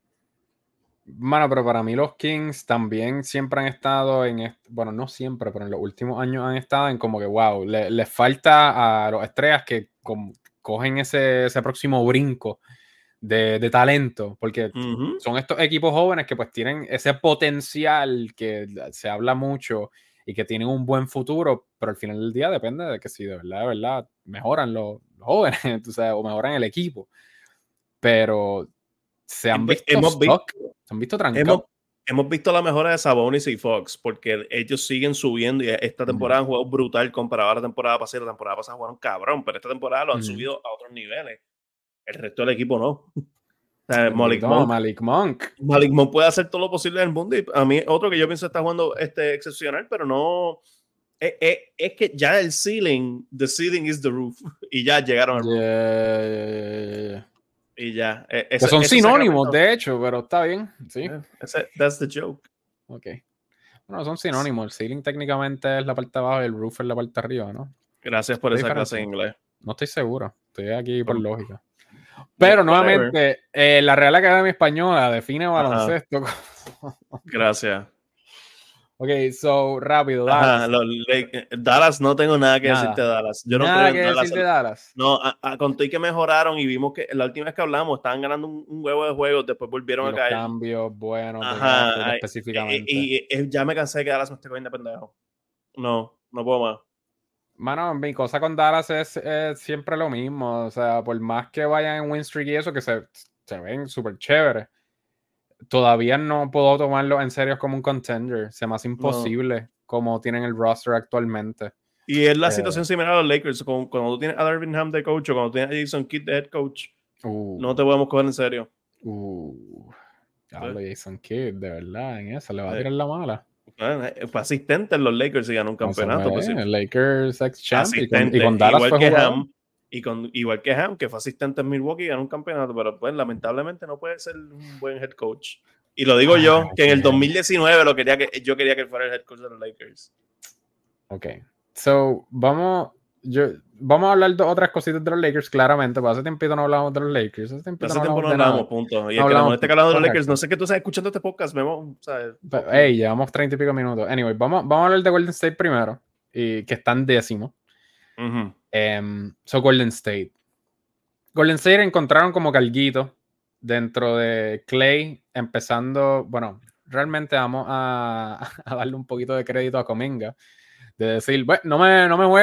Mano, pero para mí los Kings también siempre han estado en, bueno, no siempre, pero en los últimos años han estado en como que, wow, les le falta a los estrellas que com, cogen ese, ese próximo brinco de, de talento, porque uh-huh. son estos equipos jóvenes que pues tienen ese potencial que se habla mucho y que tienen un buen futuro, pero al final del día depende de que si de verdad, de verdad mejoran los, los jóvenes, tú sabes, o mejoran el equipo. Pero se han visto hemos stock, visto, se han visto trancados. Hemos, hemos visto la mejora de Sabonis y Fox, porque ellos siguen subiendo y esta temporada mm. han jugado brutal comparado a la temporada pasada. La temporada pasada jugaron cabrón, pero esta temporada lo han mm. subido a otros niveles. El resto del equipo no. O sea, Malik Monk, Malik Monk. Malik Monk puede hacer todo lo posible en el mundo. Y a mí, otro que yo pienso está jugando este, excepcional, pero no. Es, es, es que ya el ceiling, the ceiling is the roof. Y ya llegaron al roof. Yeah, yeah, yeah. Y ya. Ese, que son sinónimos, de hecho, pero está bien. Sí. Yeah, ese, that's the joke. Ok. Bueno, son sinónimos. El ceiling técnicamente es la parte de abajo y el roof es la parte de arriba, ¿no? Gracias por esa clase de inglés. No estoy seguro. Estoy aquí por bueno. lógica. Pero nuevamente, eh, la Real Academia Española define baloncesto. Gracias. Ok, so, rápido, Dallas. Ajá, los, Dallas, no tengo nada que nada. decirte de Dallas. Yo no nada creo que en Dallas. decir de Dallas. No, a, a, conté que mejoraron y vimos que la última vez que hablamos estaban ganando un, un huevo de juegos, después volvieron y a los caer. cambios buenos, Ajá, de específicamente. Y, y, y ya me cansé de que Dallas me esté cogiendo pendejo. No, no puedo más. Mano, mi cosa con Dallas es, es siempre lo mismo. O sea, por más que vayan en win streak y eso, que se, se ven súper chéveres, todavía no puedo tomarlo en serio como un contender. Se me hace imposible no. como tienen el roster actualmente. Y es la eh, situación similar a los Lakers. Cuando, cuando tú tienes a Darvin Ham de coach o cuando tienes a Jason Kidd de head coach, uh, no te podemos coger en serio. Uh, hablo ¿Sí? Jason Kidd, de verdad, en eso le va a tirar la mala. Fue asistente en los Lakers y ganó un campeonato. No pues, sí. Lakers ex champ y con, y con Dallas igual fue que jugador. Ham, y con igual que Ham, que fue asistente en Milwaukee y ganó un campeonato, pero pues lamentablemente no puede ser un buen head coach. Y lo digo ah, yo, que en el dos mil diecinueve lo quería que, yo quería que él fuera el head coach de los Lakers. Ok. So, vamos, yo, vamos a hablar de otras cositas de los Lakers, claramente, porque hace tiempito no hablamos de los Lakers. Hace tiempito hace no tiempo hablamos, no de hablamos nada. punto. Y no el que hablamos, nos esté hablando de los correcto. Lakers, no sé qué tú estás escuchando este podcast, Memo. ¿Sabes? Pero, hey, llevamos treinta y pico minutos. Anyway, vamos, vamos a hablar de Golden State primero, y que están décimo. Uh-huh. Um, so, Golden State. Golden State encontraron como calguito dentro de Clay, empezando, bueno, realmente vamos a, a darle un poquito de crédito a Kuminga, de decir, bueno, no me, no me juegan,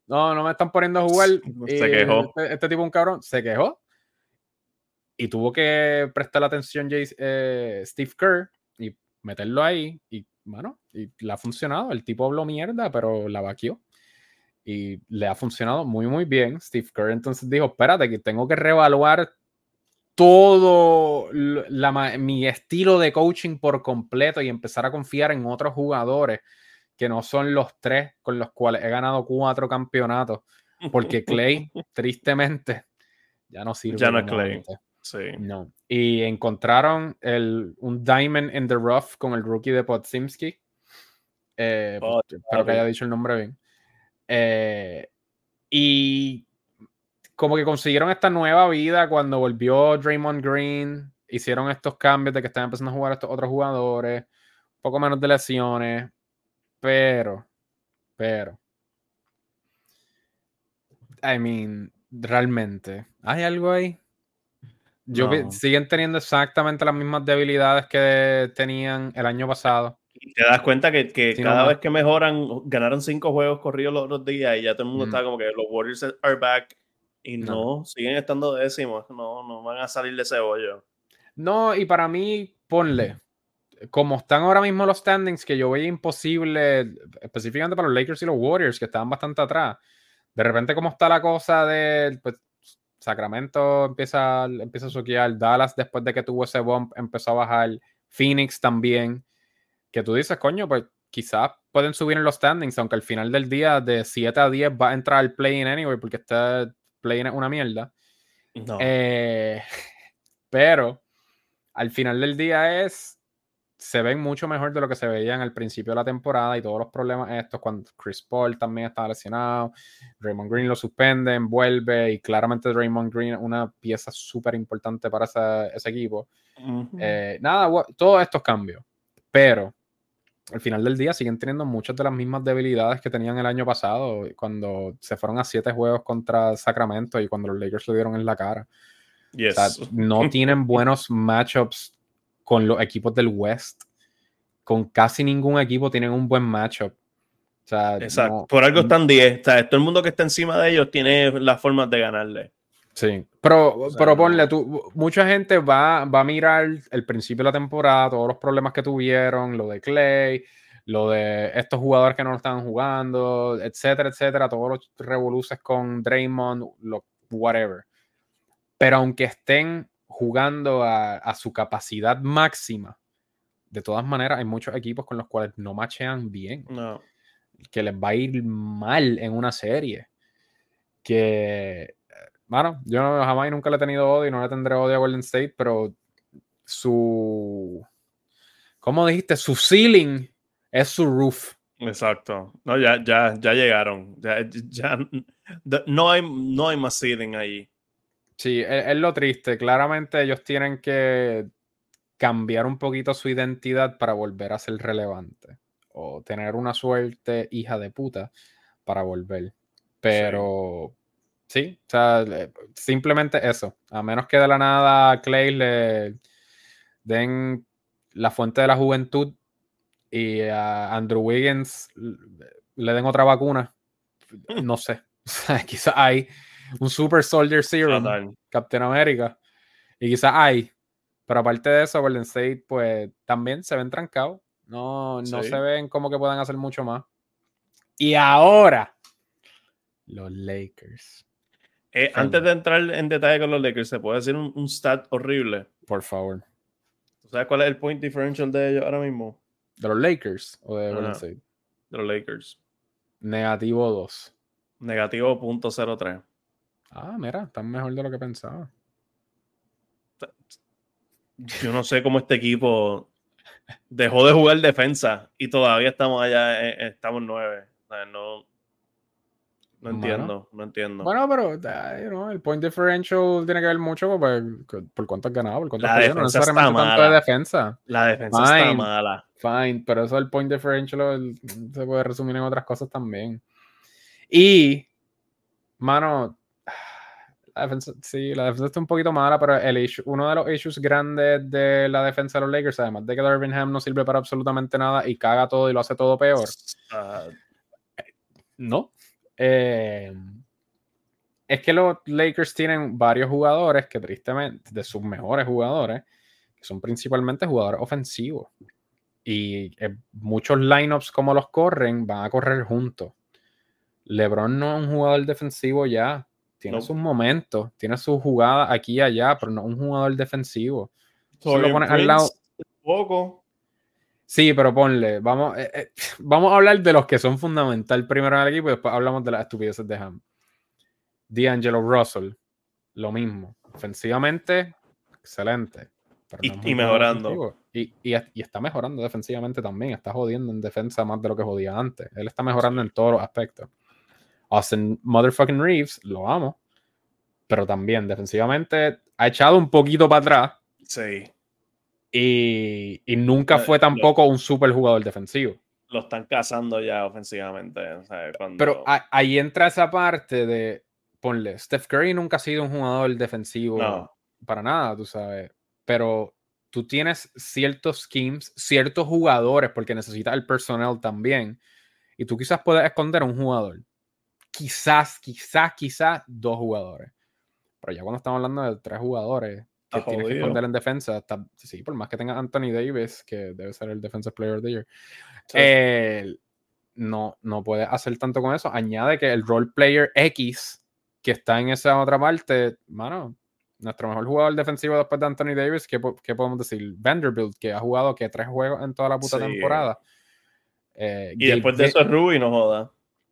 no, no me están poniendo a jugar. Se quejó. Este, este tipo un cabrón se quejó y tuvo que prestar atención Jace, eh, Steve Kerr y meterlo ahí y bueno, y le ha funcionado. El tipo habló mierda, pero la vaqueó y le ha funcionado muy muy bien. Steve Kerr entonces dijo, espérate que tengo que reevaluar todo la, mi estilo de coaching por completo y empezar a confiar en otros jugadores que no son los tres con los cuales he ganado cuatro campeonatos, porque Clay tristemente ya no sirve. Ya no es Clay. Sí. No. Y encontraron el, un diamond in the rough con el rookie de Podziemski. Eh, oh, pues, espero que haya dicho el nombre bien. Eh, y como que consiguieron esta nueva vida cuando volvió Draymond Green, hicieron estos cambios de que están empezando a jugar estos otros jugadores, un poco menos de lesiones, pero, pero, I mean, realmente, ¿hay algo ahí? Yo no. siguen teniendo exactamente las mismas debilidades que tenían el año pasado. Y te das cuenta que, que sí, cada no vez que mejoran, ganaron cinco juegos corridos los otros días y ya todo el mundo mm. está como que los Warriors are back y no, no siguen estando décimos, no, no van a salir de ese hoyo. No, y para mí, ponle, como están ahora mismo los standings, que yo veía imposible, específicamente para los Lakers y los Warriors, que estaban bastante atrás. De repente, como está la cosa de pues, Sacramento empieza, empieza a soquear, Dallas después de que tuvo ese bump empezó a bajar, Phoenix también, que tú dices, coño, pues quizás pueden subir en los standings, aunque al final del día de siete a diez va a entrar al play-in anyway, porque este play-in es una mierda. No. Eh, pero al final del día es se ven mucho mejor de lo que se veían al principio de la temporada y todos los problemas estos cuando Chris Paul también estaba lesionado, Draymond Green lo suspenden, vuelve y claramente Draymond Green es una pieza súper importante para ese, ese equipo. Uh-huh. Eh, nada, todos estos cambios, pero al final del día siguen teniendo muchas de las mismas debilidades que tenían el año pasado cuando se fueron a siete juegos contra Sacramento y cuando los Lakers lo dieron en la cara. Yes. O sea, no tienen buenos matchups con los equipos del West. Con casi ningún equipo tienen un buen matchup. O sea, exacto. No, por algo están diez. O sea, todo el mundo que está encima de ellos tiene las formas de ganarle. Sí, pero, o sea, pero ponle no. tú, mucha gente va, va a mirar el principio de la temporada, todos los problemas que tuvieron, lo de Clay, lo de estos jugadores que no lo estaban jugando, etcétera, etcétera, todos los revoluces con Draymond, lo, whatever. Pero aunque estén jugando a, a su capacidad máxima, de todas maneras hay muchos equipos con los cuales no machean bien. No. Que les va a ir mal en una serie. Que, bueno, yo no, jamás y nunca le he tenido odio y no le tendré odio a Golden State, pero su, ¿cómo dijiste? Su ceiling es su roof. Exacto. No, ya, ya, ya llegaron. Ya, ya, no, hay, no hay más ceiling ahí. Sí, es, es lo triste. Claramente ellos tienen que cambiar un poquito su identidad para volver a ser relevante. O tener una suerte hija de puta para volver. Pero sí, sí, o sea, simplemente eso. A menos que de la nada a Clay le den la fuente de la juventud y a Andrew Wiggins le den otra vacuna. No sé. O sea, quizás hay un Super Soldier Serum, Total. Captain America. Y quizás hay. Pero aparte de eso, Golden State, pues también se ven trancados. No, no sí. se ven como que puedan hacer mucho más. Y ahora, los Lakers. Eh, antes de entrar en detalle con los Lakers, ¿se puede decir un, un stat horrible? Por favor. ¿Tú sabes cuál es el point differential de ellos ahora mismo? ¿De los Lakers o de Golden uh, State? De los Lakers. Negativo dos. Negativo punto cero tres. Ah, mira, están mejor de lo que pensaba. Yo no sé cómo este equipo dejó de jugar defensa y todavía estamos allá, eh, estamos nueve. O sea, no, no entiendo, bueno, no entiendo. Bueno, pero you know, el point differential tiene que ver mucho por, por cuánto has ganado, por cuánto has perdido. No necesariamente tanto de defensa. La defensa fine, está mala. Fine, pero eso el point differential se puede resumir en otras cosas también. Y, mano, la defensa, sí, la defensa está un poquito mala, pero el issue, uno de los issues grandes de la defensa de los Lakers, además de que Darvin Ham no sirve para absolutamente nada y caga todo y lo hace todo peor. Uh, no. eh, es que los Lakers tienen varios jugadores que tristemente, de sus mejores jugadores, que son principalmente jugadores ofensivos. Y eh, muchos lineups como los corren, van a correr juntos. LeBron no es un jugador defensivo ya. Tiene Nope. sus momentos, tiene sus jugadas aquí y allá, pero no es un jugador defensivo. Eso lo Torian pones al Prince, lado. poco. Sí, pero ponle, vamos, eh, eh, vamos a hablar de los que son fundamental primero en el equipo y después hablamos de las estupideces de Ham. D'Angelo Russell, lo mismo. Ofensivamente, excelente. Pero Y, no es y muy mejorando. y, y, y está mejorando defensivamente también. Está jodiendo en defensa más de lo que jodía antes. Él está mejorando sí. en todos los aspectos. Austin motherfucking Reeves, lo amo. Pero también defensivamente ha echado un poquito para atrás. Sí. Y, y nunca fue tampoco un super jugador defensivo. Lo están cazando ya ofensivamente. O sea, cuando... Pero a, ahí entra esa parte de, ponle, Steph Curry nunca ha sido un jugador defensivo no. para nada, tú sabes. Pero tú tienes ciertos schemes, ciertos jugadores, porque necesitas el personnel también. Y tú quizás puedes esconder a un jugador. Quizás, quizás, quizás dos jugadores. Pero ya cuando estamos hablando de tres jugadores que está tienes jodido. que esconder en defensa, está, sí, por más que tenga Anthony Davis, que debe ser el Defensive Player of the Year, sí. eh, no, no puedes hacer tanto con eso. Añade que el role player X que está en esa otra parte, mano, nuestro mejor jugador defensivo después de Anthony Davis, ¿qué, qué podemos decir? Vanderbilt, que ha jugado que tres juegos en toda la puta sí, temporada. Eh, y Gabe después de eso es Rui, no joda.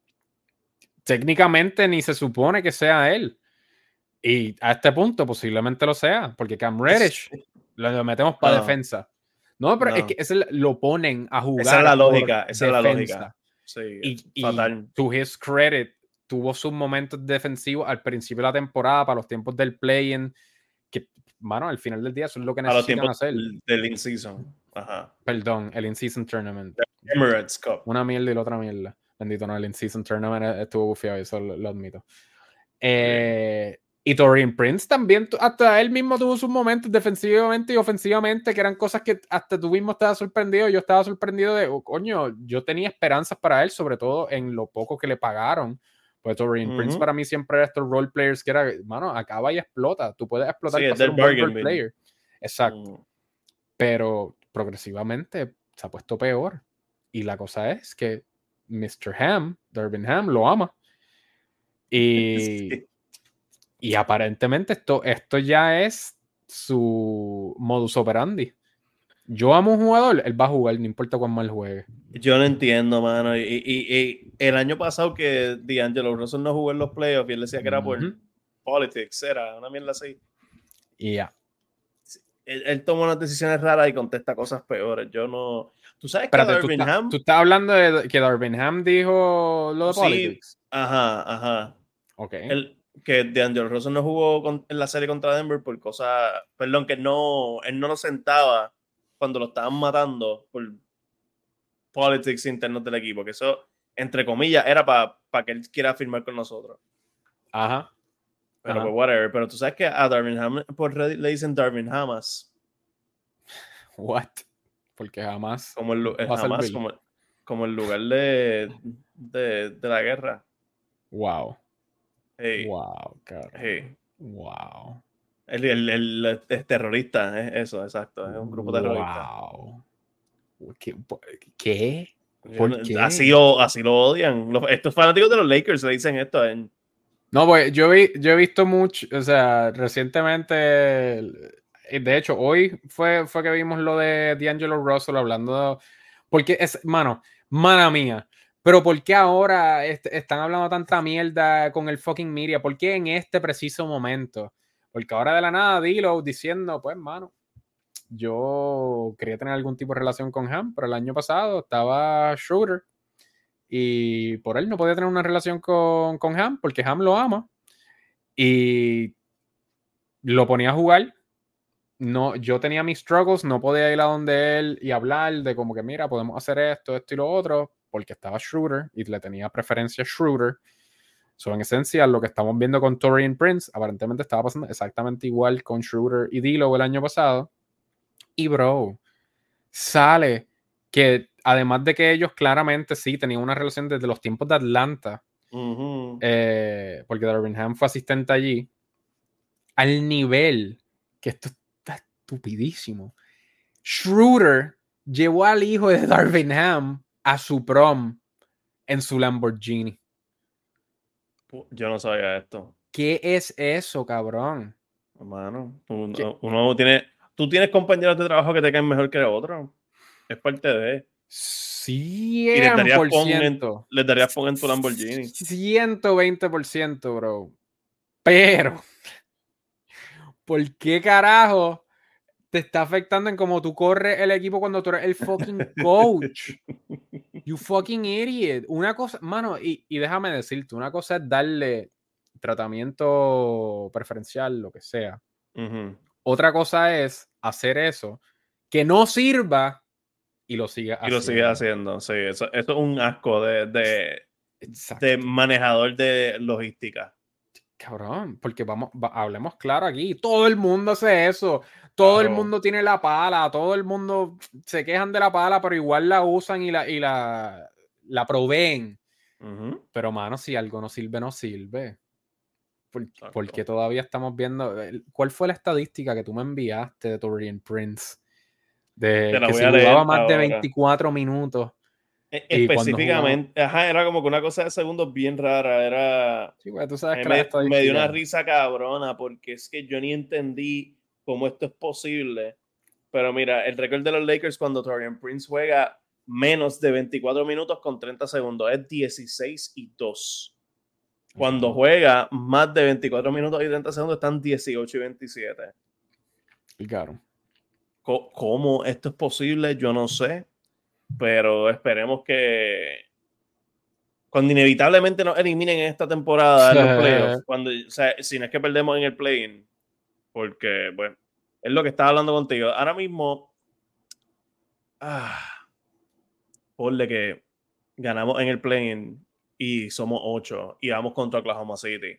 Técnicamente ni se supone que sea él. Y a este punto posiblemente lo sea, porque Cam Reddish lo metemos para no. defensa. No, pero no. es que ese lo ponen a jugar. Esa es la lógica, esa es la lógica. Sí, y, fatal. Y to his credit, tuvo sus momentos defensivos al principio de la temporada, para los tiempos del play-in, que, mano, al final del día eso es lo que necesitan hacer. Del, del in-season. Ajá. Perdón, el in-season tournament. The Emirates Cup. Una mierda y la otra mierda. Bendito, no, el in-season tournament estuvo bufiado, eso lo, lo admito. Eh... Sí. Y Torian Prince también, hasta él mismo tuvo sus momentos defensivamente y ofensivamente, que eran cosas que hasta tú mismo estabas sorprendido. Yo estaba sorprendido de, oh, coño, yo tenía esperanzas para él, sobre todo en lo poco que le pagaron. Pues Torian uh-huh. Prince para mí siempre era estos role players que era, mano, acaba y explota. Tú puedes explotar sí, para ser un buen role player. Bin. Exacto. Uh-huh. Pero progresivamente se ha puesto peor. Y la cosa es que mister Ham, Darvin Ham, lo ama. Y... sí. Y aparentemente esto, esto ya es su modus operandi. Yo amo un jugador, él va a jugar, no importa cuán mal juegue. Yo no entiendo, mano. Y, y, y el año pasado que D'Angelo Russell no jugó en los playoffs y él decía que era por uh-huh. politics, era una mierda así. Y ya. Él, él toma unas decisiones raras y contesta cosas peores. Yo no... ¿Tú sabes que Espérate, Darvin tú, Ham... ¿tú estás hablando de que Darvin Ham dijo lo de sí, politics? Ajá, ajá. Ok. Él, que D'Angelo Russell no jugó con, en la serie contra Denver por cosas, perdón, que no, él no lo sentaba cuando lo estaban matando por politics internos del equipo, que eso, entre comillas, era para pa que él quiera firmar con nosotros. Ajá. Pero Ajá. pues whatever, pero tú sabes que a Darvin Ham por Reddit le dicen Darvin Hamas. What? Porque jamás como el, el jamás como, como el lugar de, de, de la guerra. Wow. Hey. Wow, cara. Hey. Wow. El, el, el, el terrorista, es eso, exacto. Es un grupo terrorista. Wow. ¿Qué? ¿Qué? ¿Por qué? Así lo, así lo odian. Los, estos fanáticos de los Lakers le dicen esto. En... No, pues yo, vi, yo he visto mucho, o sea, recientemente, de hecho, hoy fue, fue que vimos lo de D'Angelo Russell hablando, de, porque es, mano, mana mía. Pero ¿por qué ahora est- están hablando tanta mierda con el fucking media? ¿Por qué en este preciso momento? Porque ahora de la nada D'Lo diciendo, pues, mano, yo quería tener algún tipo de relación con Ham, pero el año pasado estaba Schroeder y por él no podía tener una relación con, con Ham porque Ham lo ama y lo ponía a jugar. No, yo tenía mis struggles, no podía ir a donde él y hablar de como que, mira, podemos hacer esto, esto y lo otro, porque estaba Schroeder y le tenía preferencia a Schroeder. So, en esencia, lo que estamos viendo con Torian Prince, aparentemente estaba pasando exactamente igual con Schroeder y D'Lo el año pasado. Y, bro, sale que, además de que ellos claramente sí tenían una relación desde los tiempos de Atlanta, Uh-huh. eh, porque Darvin Ham fue asistente allí, al nivel que esto está estupidísimo. Schroeder llevó al hijo de Darvin Ham a su prom en su Lamborghini. Yo no sabía esto. ¿Qué es eso, cabrón? Hermano, uno, uno tiene... Tú tienes compañeros de trabajo que te caen mejor que otros. Es parte de... cien por ciento. Y les darías pon en, les darías pon en tu Lamborghini. ciento veinte por ciento, bro. Pero, ¿por qué carajo te está afectando en cómo tú corres el equipo cuando tú eres el fucking coach? You fucking idiot. Una cosa, mano, y, y déjame decirte, una cosa es darle tratamiento preferencial, lo que sea. Uh-huh. Otra cosa es hacer eso, que no sirva y lo siga haciendo. Y lo sigue haciendo, sí. Eso, eso es un asco de, de, de manejador de logística. Cabrón, porque vamos, va, hablemos claro aquí. Todo el mundo hace eso. Todo claro. El mundo tiene la pala. Todo el mundo se quejan de la pala, pero igual la usan y la, y la, la proveen. Uh-huh. Pero, mano, si algo no sirve, no sirve. ¿Por, porque todavía estamos viendo. ¿Cuál fue la estadística que tú me enviaste de Taurean Prince? De que si jugaba más ahora. de veinticuatro minutos. Específicamente, jugaba... ajá, era como que una cosa de segundos bien rara. Era. Sí, pues tú sabes que me, me dio una risa cabrona porque es que yo ni entendí cómo esto es posible. Pero mira, el récord de los Lakers cuando Taurean Prince juega menos de veinticuatro minutos con treinta segundos es dieciséis y dos. Cuando uh-huh. juega más de veinticuatro minutos y treinta segundos están dieciocho y veintisiete. Claro. ¿Cómo esto es posible? Yo no sé. Pero esperemos que cuando inevitablemente nos eliminen en esta temporada en los playoffs, cuando, o sea, si no es que perdemos en el play-in, porque, bueno, es lo que estaba hablando contigo. Ahora mismo, ah, ponle que ganamos en el play-in y somos ocho y vamos contra Oklahoma City,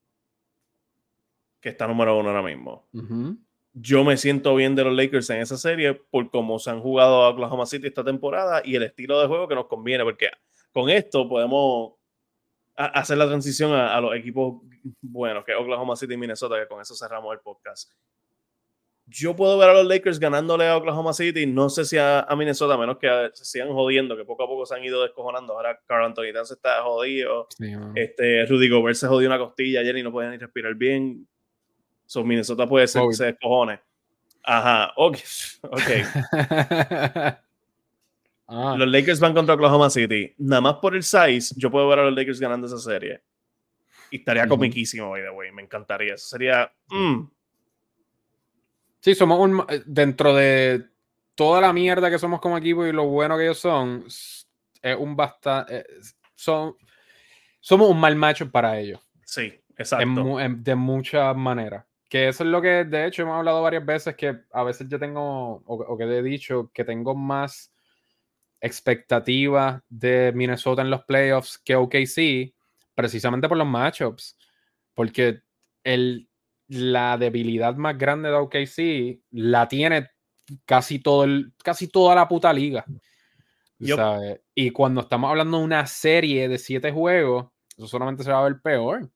que está número uno ahora mismo. Uh-huh. Yo me siento bien de los Lakers en esa serie por cómo se han jugado a Oklahoma City esta temporada y el estilo de juego que nos conviene, porque con esto podemos a- hacer la transición a, a los equipos buenos, que es Oklahoma City y Minnesota, que con eso cerramos el podcast. Yo puedo ver a los Lakers ganándole a Oklahoma City, no sé si a, a Minnesota, a menos que se sigan jodiendo, que poco a poco se han ido descojonando. Ahora Karl Anthony Towns está jodido, sí, este, Rudy Gobert se jodió una costilla ayer y no podía ni respirar bien. So, Minnesota puede ser que se descojone. Ajá, ok. okay. ah. Los Lakers van contra Oklahoma City. Nada más por el size, yo puedo ver a los Lakers ganando esa serie. Y estaría uh-huh. comiquísimo, by the way. Me encantaría. Eso sería... Mm. Sí, somos un... Dentro de toda la mierda que somos como equipo y lo bueno que ellos son, es un bastante... Son, somos un mal macho para ellos. Sí, exacto. En, en, de muchas maneras. Que eso es lo que, de hecho, hemos hablado varias veces, que a veces yo tengo, o, o que he dicho, que tengo más expectativa de Minnesota en los playoffs que O K C, precisamente por los matchups. Porque el, la debilidad más grande de O K C la tiene casi, todo el, casi toda la puta liga. Yep. ¿Sabes? Y cuando estamos hablando de una serie de siete juegos, eso solamente se va a ver peor.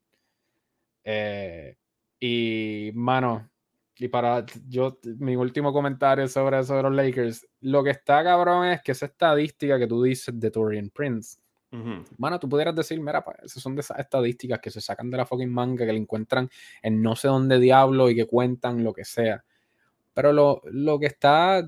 Eh... Y, mano, y para yo, mi último comentario sobre eso de los Lakers, lo que está cabrón es que esa estadística que tú dices de Taurean Prince, uh-huh. mano, tú pudieras decir, mira, pa, esas son de esas estadísticas que se sacan de la fucking manga, que le encuentran en no sé dónde diablo y que cuentan lo que sea. Pero lo, lo que está,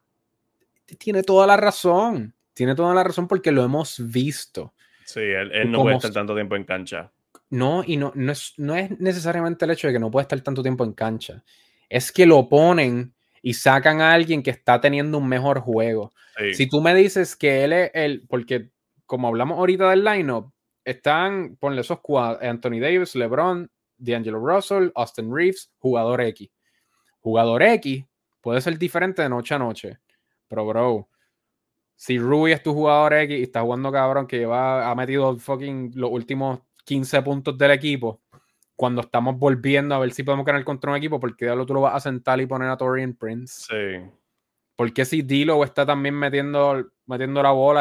tiene toda la razón, tiene toda la razón porque lo hemos visto. Sí, él, él no puede estar tanto tiempo en cancha. No, y no, no, es, no es necesariamente el hecho de que no puede estar tanto tiempo en cancha. Es que lo ponen y sacan a alguien que está teniendo un mejor juego. Sí. Si tú me dices que él es el... Porque como hablamos ahorita del lineup, están, ponle esos cuatro, Anthony Davis, LeBron, D'Angelo Russell, Austin Reeves, jugador X. Jugador X puede ser diferente de noche a noche. Pero, bro, si Rui es tu jugador X y está jugando cabrón que lleva, ha metido fucking los últimos quince puntos del equipo, cuando estamos volviendo a ver si podemos ganar contra un equipo, ¿por qué tú lo vas a sentar y poner a Taurean Prince? Sí. ¿Por qué si D'Lo está también metiendo, metiendo la bola y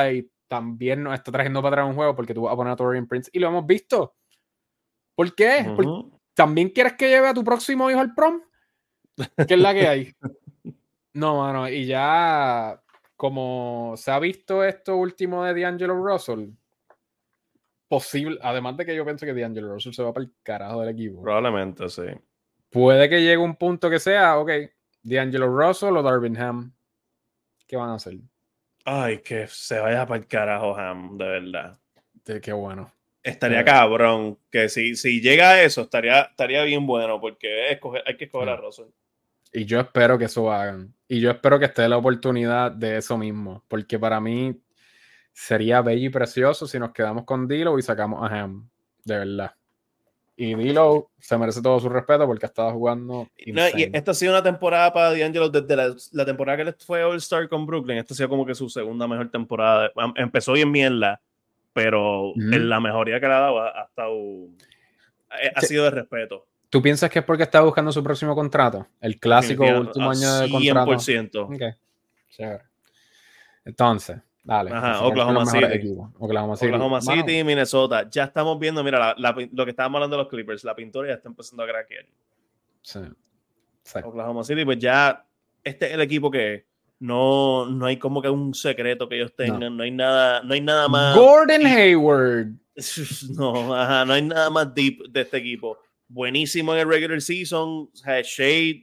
también nos está trayendo para atrás un juego porque tú vas a poner a Taurean Prince y lo hemos visto. ¿Por qué? Uh-huh. ¿Por, ¿También quieres que lleve a tu próximo hijo al prom? ¿Qué es la que hay? No, mano, y ya como se ha visto esto último de D'Angelo Russell, posible, además de que yo pienso que D'Angelo Russell se va para el carajo del equipo. Probablemente, sí. Puede que llegue un punto que sea, ok, D'Angelo Russell o Darvin Ham. ¿Qué van a hacer? Ay, que se vaya para el carajo Ham, de verdad. De, qué bueno. Estaría eh, cabrón. Que si, si llega a eso, estaría, estaría bien bueno, porque escoger, hay que escoger sí. a Russell. Y yo espero que eso hagan. Y yo espero que esté la oportunidad de eso mismo. Porque para mí sería bello y precioso si nos quedamos con D'Lo y sacamos a Ham. De verdad. Y D'Lo se merece todo su respeto porque ha estado jugando no, y esta ha sido una temporada para D'Angelo desde la, la temporada que él fue All-Star con Brooklyn. Esta ha sido como que su segunda mejor temporada. Empezó bien mierda, pero mm-hmm. en la mejoría que le ha dado ha, ha estado ha sido de respeto. ¿Tú piensas que es porque está buscando su próximo contrato? El clásico último año de contrato. cien por ciento. Okay. Chévere. Entonces, dale. Ajá, Oklahoma City. Oklahoma City. Oklahoma City y Minnesota. Ya estamos viendo, mira, la, la, lo que estábamos hablando de los Clippers, la pintura ya está empezando a craquear. Sí. sí. Oklahoma City, pues ya este es el equipo que no, no hay como que un secreto que ellos tengan, no, no hay nada, no hay nada más. Gordon Hayward. No, ajá, no hay nada más deep de este equipo. Buenísimo en el regular season. Shade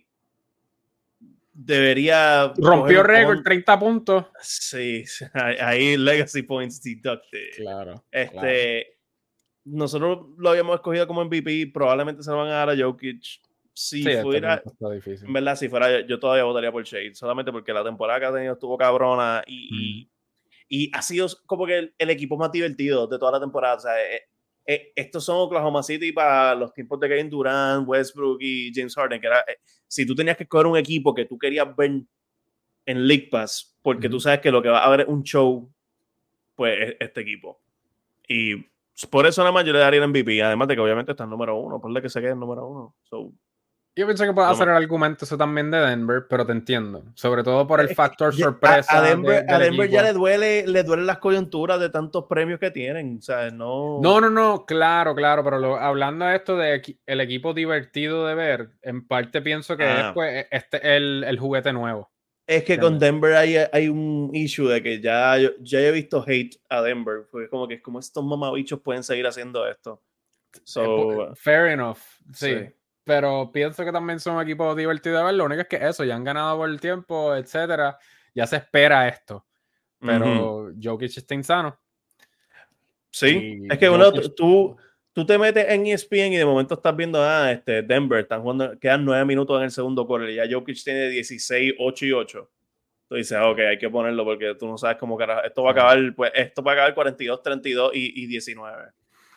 debería rompió récord, treinta puntos. Sí, ahí legacy points deducted. Claro. Este, claro. Nosotros lo habíamos escogido como M V P, probablemente se lo van a dar a Jokic. Si sí, fuera, este en verdad, si fuera, yo todavía votaría por Shade, solamente porque la temporada que ha tenido estuvo cabrona y, mm. y, y ha sido como que el, el equipo más divertido de toda la temporada. O sea, eh, eh, estos son Oklahoma City para los tiempos de Kevin Durant, Westbrook y James Harden, que era, eh, si tú tenías que escoger un equipo que tú querías ver en League Pass, porque mm. tú sabes que lo que va a haber es un show, pues es este equipo. Y por eso nada más yo le daría el M V P, además de que obviamente está en número uno, ponle que se quede en número uno. So, yo pienso que puedes hacer el argumento eso también de Denver, pero te entiendo. Sobre todo por el factor sorpresa. A, a Denver, de, a Denver ya le duele, le duelen las coyunturas de tantos premios que tienen. O sea, no. No, no, no, claro, claro. Pero lo, hablando de esto de el equipo divertido de ver, en parte pienso que ah. es pues, este, el, el juguete nuevo. Es que con Denver hay, hay un issue de que ya, ya he visto hate a Denver. Porque es como que es como estos mamabichos pueden seguir haciendo esto. So, fair enough. Sí. sí. Pero pienso que también son equipos divertidos de ver. Lo único es que eso, ya han ganado por el tiempo, etcétera. Ya se espera esto. Pero uh-huh. Jokic está insano. Sí, y es que uno, tú, tú te metes en E S P N y de momento estás viendo, ah, este, Denver, están jugando, quedan nueve minutos en el segundo quarter y ya Jokic tiene dieciséis, ocho y ocho. Tú dices, ok, hay que ponerlo porque tú no sabes cómo carajo. Esto va a acabar, pues, esto va a acabar cuarenta y dos, treinta y dos y, y diecinueve.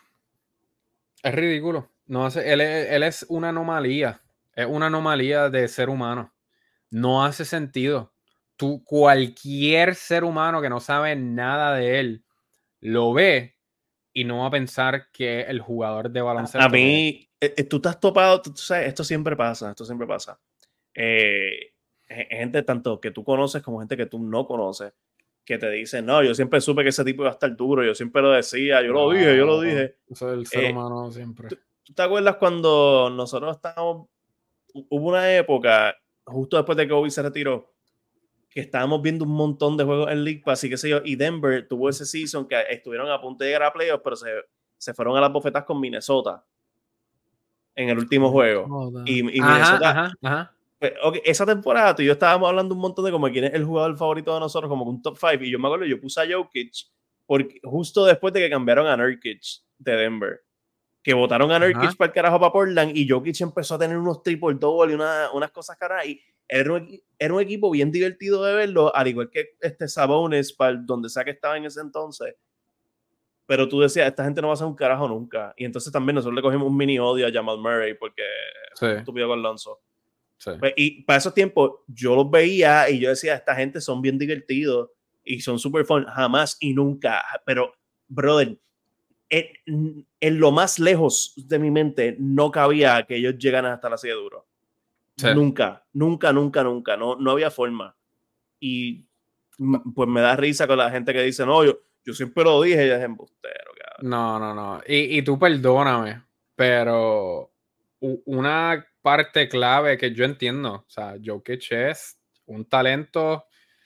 Es ridículo. No hace, él, es, él es una anomalía. Es una anomalía de ser humano. No hace sentido. Tú, cualquier ser humano que no sabe nada de él, lo ve y no va a pensar que el jugador de baloncesto. A mí, eh, tú te has topado, tú, tú sabes, esto siempre pasa, esto siempre pasa. Eh, gente tanto que tú conoces como gente que tú no conoces, que te dicen, no, yo siempre supe que ese tipo iba a estar duro, yo siempre lo decía, yo no, lo dije, yo lo dije. Eso es el ser eh, humano siempre. ¿tú, ¿Tú te acuerdas cuando nosotros estábamos, hubo una época, justo después de que Kobe se retiró, que estábamos viendo un montón de juegos en League Pass y qué sé yo, y Denver tuvo ese season que estuvieron a punto de llegar a playoffs, pero se, se fueron a las bofetas con Minnesota en el último juego. Oh, y, y ajá, Minnesota... Ajá, ajá. Pues, okay, esa temporada tú y yo estábamos hablando un montón de como quién es el jugador favorito de nosotros, como un top cinco, y yo me acuerdo, yo puse a Jokic porque justo después de que cambiaron a Nurkic de Denver, que votaron a Nurkic uh-huh. para el carajo para Portland, y Jokic empezó a tener unos triple double y una, unas cosas caras, y era un, era un equipo bien divertido de verlo, al igual que este Sabonis, para donde sea que estaba en ese entonces. Pero tú decías, esta gente no va a hacer un carajo nunca, y entonces también nosotros le cogimos un mini odio a Jamal Murray porque sí. es estúpido con Lonzo. Sí. Y para esos tiempos yo los veía y yo decía, esta gente son bien divertidos y son super fun, jamás y nunca, pero brother, en, en lo más lejos de mi mente no cabía que ellos llegaran hasta la silla duro. Sí. Nunca, nunca, nunca, nunca, no, no había forma. Y pues me da risa con la gente que dice, no, yo, Yo siempre lo dije, ella es embustero, cabrón. No, no, no. Y, y tú perdóname, pero una parte clave que yo entiendo, o sea, Jokic es un talento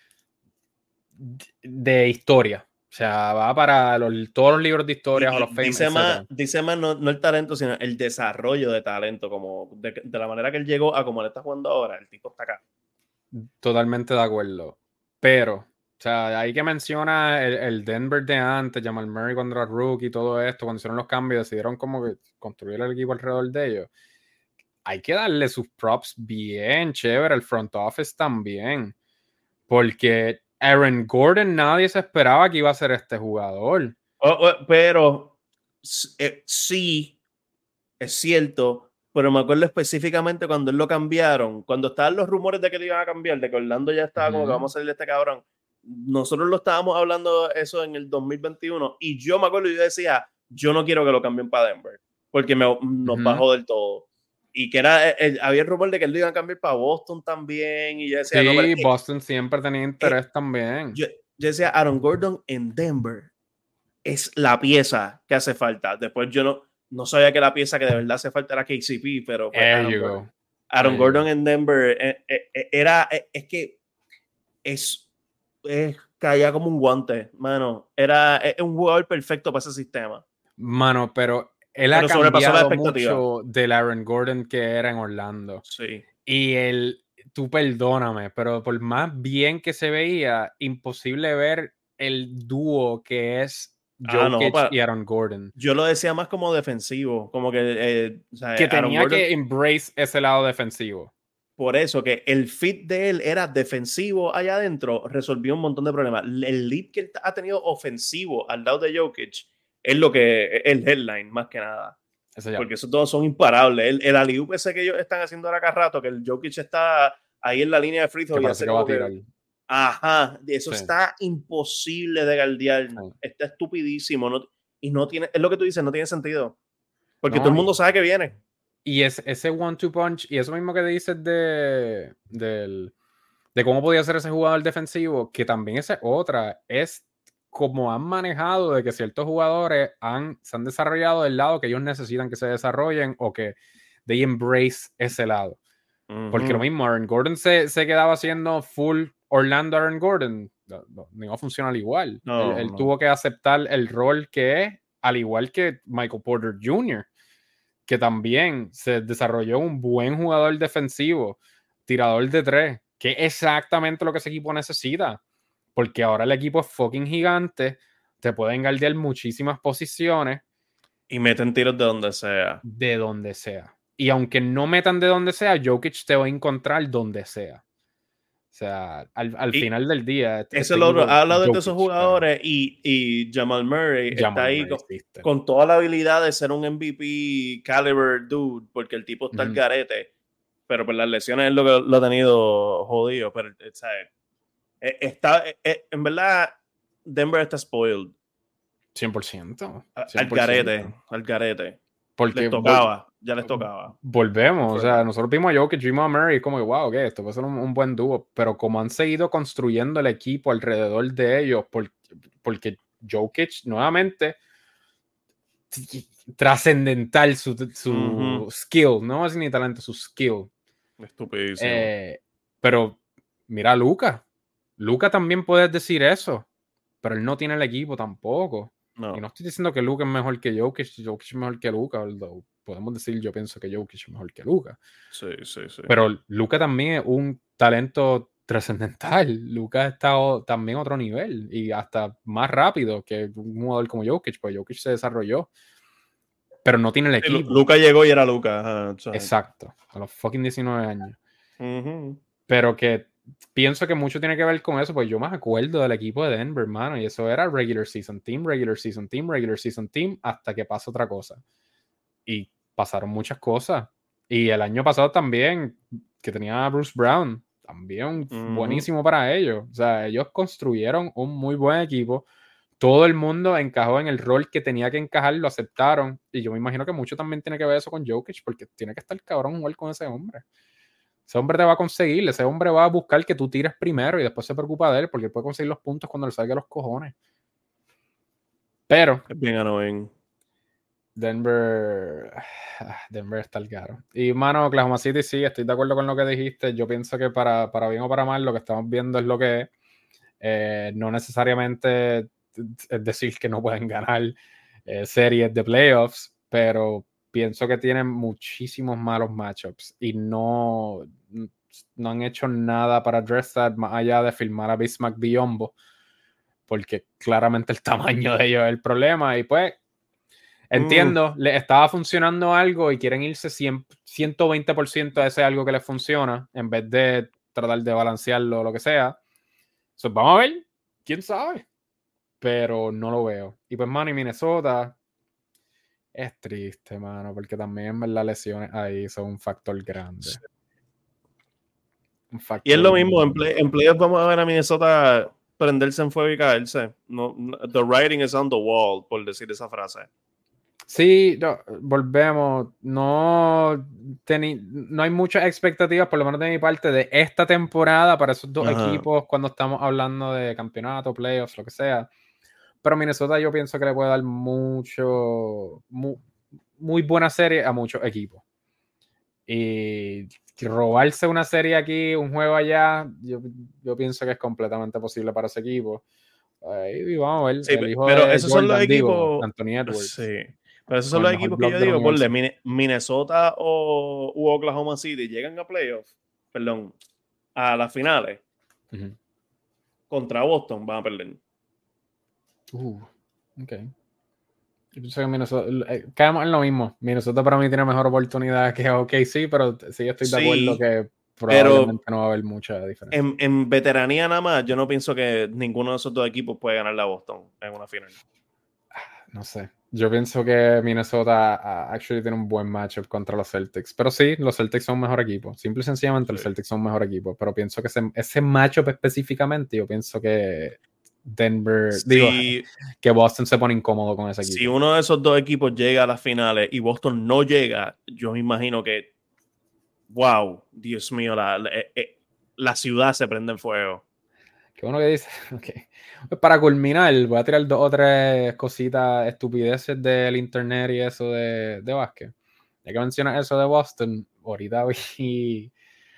de historia. O sea, va para los, todos los libros de historia, Y, o los y Fame, dice más, etcétera. dice más no, no el talento, sino el desarrollo de talento, como de, de la manera que él llegó a como él está jugando ahora, el tipo está acá. Totalmente de acuerdo. Pero, o sea, ahí que menciona el, el Denver de antes, Jamal Murray cuando era rookie y todo esto, cuando hicieron los cambios, decidieron como que construir el equipo alrededor de ellos. Hay que darle sus props bien chévere, el front office también. Porque Aaron Gordon nadie se esperaba que iba a ser este jugador. Oh, oh, pero eh, sí, es cierto, pero me acuerdo específicamente cuando él lo cambiaron, cuando estaban los rumores de que lo iban a cambiar, de que Orlando ya estaba uh-huh. como que vamos a salir de este cabrón. Nosotros lo estábamos hablando eso en el dos mil veintiuno y yo me acuerdo y yo decía, yo no quiero que lo cambien para Denver, porque me, nos uh-huh. bajó del todo. Y que era, el, había el rumor de que él lo iban a cambiar para Boston también. Y yo decía, sí, no, pero, Boston eh, siempre tenía interés eh, también. Yo, yo decía, Aaron Gordon en Denver es la pieza que hace falta. Después yo no, no sabía que la pieza que de verdad hace falta era K C P, pero pues Aaron, Gordon, Aaron Gordon en Denver eh, eh, era, eh, es que es, es caía como un guante, mano. Era es un jugador perfecto para ese sistema. Mano, pero él pero ha cambiado mucho del Aaron Gordon que era en Orlando. Sí. Y él, tú perdóname, pero por más bien que se veía, imposible ver el dúo que es Jokic ah, no, para, y Aaron Gordon. Yo lo decía más como defensivo, como que... Eh, o sea, que Aaron tenía Gordon, que embrace ese lado defensivo. Por eso, que el fit de él era defensivo allá adentro, resolvió un montón de problemas. El lead que él ha tenido ofensivo al lado de Jokic es lo que el headline, más que nada. Eso porque esos todos son imparables. El, el alley-oop ese que ellos están haciendo ahora cada rato, que el Jokic está ahí en la línea de free throw y hace como que... Ajá, eso sí. Está imposible de guardiar. Sí. Está estupidísimo. No, y no tiene, es lo que tú dices, no tiene sentido. Porque no, todo el mundo sabe que viene. Y es, ese one-two punch, y eso mismo que dices de, de, de cómo podía ser ese jugador defensivo, que también esa es otra, es como han manejado de que ciertos jugadores han, se han desarrollado del lado que ellos necesitan que se desarrollen o que they embrace ese lado. Uh-huh. Porque lo mismo, Aaron Gordon se, se quedaba haciendo full Orlando Aaron Gordon, no, no, no iba a funcionar igual. No, él, él no. tuvo que aceptar el rol que es, al igual que Michael Porter junior, que también se desarrolló un buen jugador defensivo, tirador de tres, que es exactamente lo que ese equipo necesita. Porque ahora el equipo es fucking gigante, te pueden guardiar muchísimas posiciones. Y meten tiros de donde sea. De donde sea. Y aunque no metan de donde sea, Jokic te va a encontrar donde sea. O sea, al, al final del día... Este eso lo ha hablado de esos jugadores y, y Jamal Murray Jamal está ahí Murray, con, con toda la habilidad de ser un M V P caliber dude, porque el tipo está al mm-hmm. garete. Pero por las lesiones es lo que lo ha tenido jodido. Pero, ¿sabes? Está, en verdad, Denver está spoiled. cien por ciento. Al garete, al garete. Porque les tocaba, ya les tocaba. Volvemos, o sea, nosotros vimos a Jokic, vimos a Murray, como que, wow, que esto va a ser un, un buen dúo, pero como han seguido construyendo el equipo alrededor de ellos, por, porque Jokic, nuevamente, trascendental su, su uh-huh. skill, no es ni talento, su skill. Estupidísimo. Eh, pero, mira a Luka. Luka también puedes decir eso, pero él no tiene el equipo tampoco. No. Y no estoy diciendo que Luka es mejor que Jokic, Jokic es mejor que Luka, podemos decir, yo pienso que Jokic es mejor que Luka. Sí, sí, sí. Pero Luka también es un talento trascendental. Luka ha estado también a otro nivel y hasta más rápido que un jugador como Jokic, pues Jokic se desarrolló, pero no tiene el equipo. Sí, Luka llegó y era Luka. Uh, Exacto, a los fucking diecinueve años. Uh-huh. Pero que pienso que mucho tiene que ver con eso, pues yo me acuerdo del equipo de Denver, hermano, y eso era regular season team, regular season team, regular season team, hasta que pasa otra cosa. Y pasaron muchas cosas. Y el año pasado también, que tenía a Bruce Brown, también uh-huh. buenísimo para ellos. O sea, ellos construyeron un muy buen equipo. Todo el mundo encajó en el rol que tenía que encajar, lo aceptaron. Y yo me imagino que mucho también tiene que ver eso con Jokic, porque tiene que estar cabrón jugar con ese hombre. Ese hombre te va a conseguir, ese hombre va a buscar que tú tires primero y después se preocupa de él porque él puede conseguir los puntos cuando le salga los cojones. Pero es bien annoying. Denver, Denver está el caro. Y mano, Oklahoma City sí, estoy de acuerdo con lo que dijiste. Yo pienso que para, para bien o para mal lo que estamos viendo es lo que es. Eh, no necesariamente es decir que no pueden ganar eh, series de playoffs, pero pienso que tienen muchísimos malos matchups y no, no han hecho nada para address that más allá de firmar a Bismack Biyombo, porque claramente el tamaño de ellos es el problema. Y pues entiendo, mm. le estaba funcionando algo y quieren irse cien, ciento veinte por ciento a ese algo que les funciona en vez de tratar de balancearlo o lo que sea. So, vamos a ver, quién sabe, pero no lo veo. Y pues, mano, y Minnesota es triste, mano, porque también las lesiones ahí son un factor grande. Un factor y es lo mismo, en, play, en playoffs vamos a ver a Minnesota prenderse en fuego y caerse. No, no, the writing is on the wall, por decir esa frase. Sí, no, volvemos. No, teni, no hay muchas expectativas, por lo menos de mi parte, de esta temporada para esos dos Ajá. equipos cuando estamos hablando de campeonato, playoffs, lo que sea. Pero Minnesota yo pienso que le puede dar mucho, muy, muy buena serie a muchos equipos. Y robarse una serie aquí, un juego allá, yo, yo pienso que es completamente posible para ese equipo. Y vamos a ver, sí, el hijo pero de esos Jordan, son los digo, equipos, Anthony Edwards. Sí. Pero esos son los equipos que yo digo, por de Minnesota o u Oklahoma City llegan a playoffs, perdón, a las finales. Uh-huh. Contra Boston van a perder. Uh, ok. Yo pienso que Minnesota, eh, caemos en lo mismo. Minnesota para mí tiene mejor oportunidad que O K C, pero sí estoy de acuerdo sí, que probablemente no va a haber mucha diferencia. En, en veteranía nada más, yo no pienso que ninguno de esos dos equipos puede ganar la Boston en una final. No sé. Yo pienso que Minnesota uh, actually tiene un buen matchup contra los Celtics. Pero sí, los Celtics son un mejor equipo. Simple y sencillamente sí. Los Celtics son un mejor equipo. Pero pienso que ese, ese matchup específicamente, yo pienso que Denver, sí. digo, que Boston se pone incómodo con ese equipo. Si uno de esos dos equipos llega a las finales y Boston no llega, yo me imagino que, wow, Dios mío, la, la, la ciudad se prende en fuego. Qué bueno que dice. Okay. Pues para culminar, voy a tirar dos o tres cositas, estupideces del internet y eso de, de básquet. Ya que mencionas eso de Boston, ahorita vi,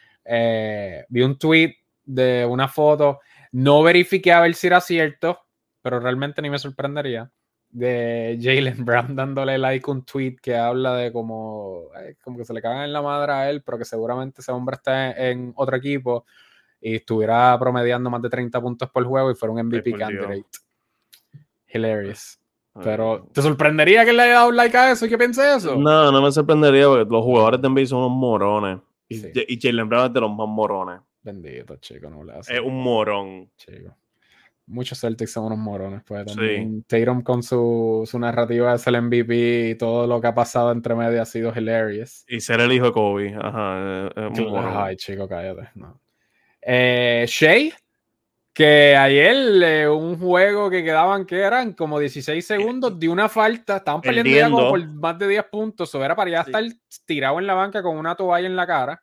eh, vi un tweet de una foto. No verifiqué a ver si era cierto, pero realmente ni me sorprendería. De Jaylen Brown dándole like a un tweet que habla de como, eh, como que se le cagan en la madre a él, pero que seguramente ese hombre está en, en otro equipo y estuviera promediando más de treinta puntos por juego y fuera un M V P Ay, candidate. Dios. Hilarious. Ay, pero, ¿te sorprendería que le haya dado like a eso y que piense eso? No, no me sorprendería porque los jugadores de N B A son unos morones. Y, sí. y Jaylen Brown es de los más morones. Bendito, chico, no le hace. Es un morón. Chico. Muchos Celtics son unos morones, pues también. Sí. Tatum con su, su narrativa de ser el M V P y todo lo que ha pasado entre medio ha sido hilarious. Y ser el hijo de Kobe. Ajá. Es un morón. Ay, chico, cállate. No. Eh, Shea, que ayer eh, un juego que quedaban, que eran como dieciséis segundos de una falta, estaban peleando ya como por más de diez puntos, o era para ya sí. estar tirado en la banca con una toalla en la cara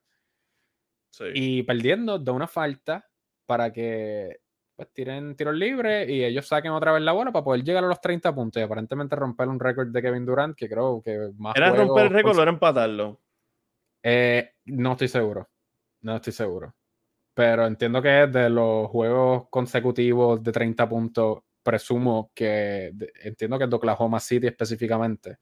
sí. y perdiendo de una falta para que pues tiren tiros libres y ellos saquen otra vez la bola para poder llegar a los treinta puntos y aparentemente romper un récord de Kevin Durant, que creo que más ¿Era juegos, romper el récord o era empatarlo? Eh, no estoy seguro, no estoy seguro. Pero entiendo que es de los juegos consecutivos de treinta puntos, presumo que, de, entiendo que es de Oklahoma City específicamente.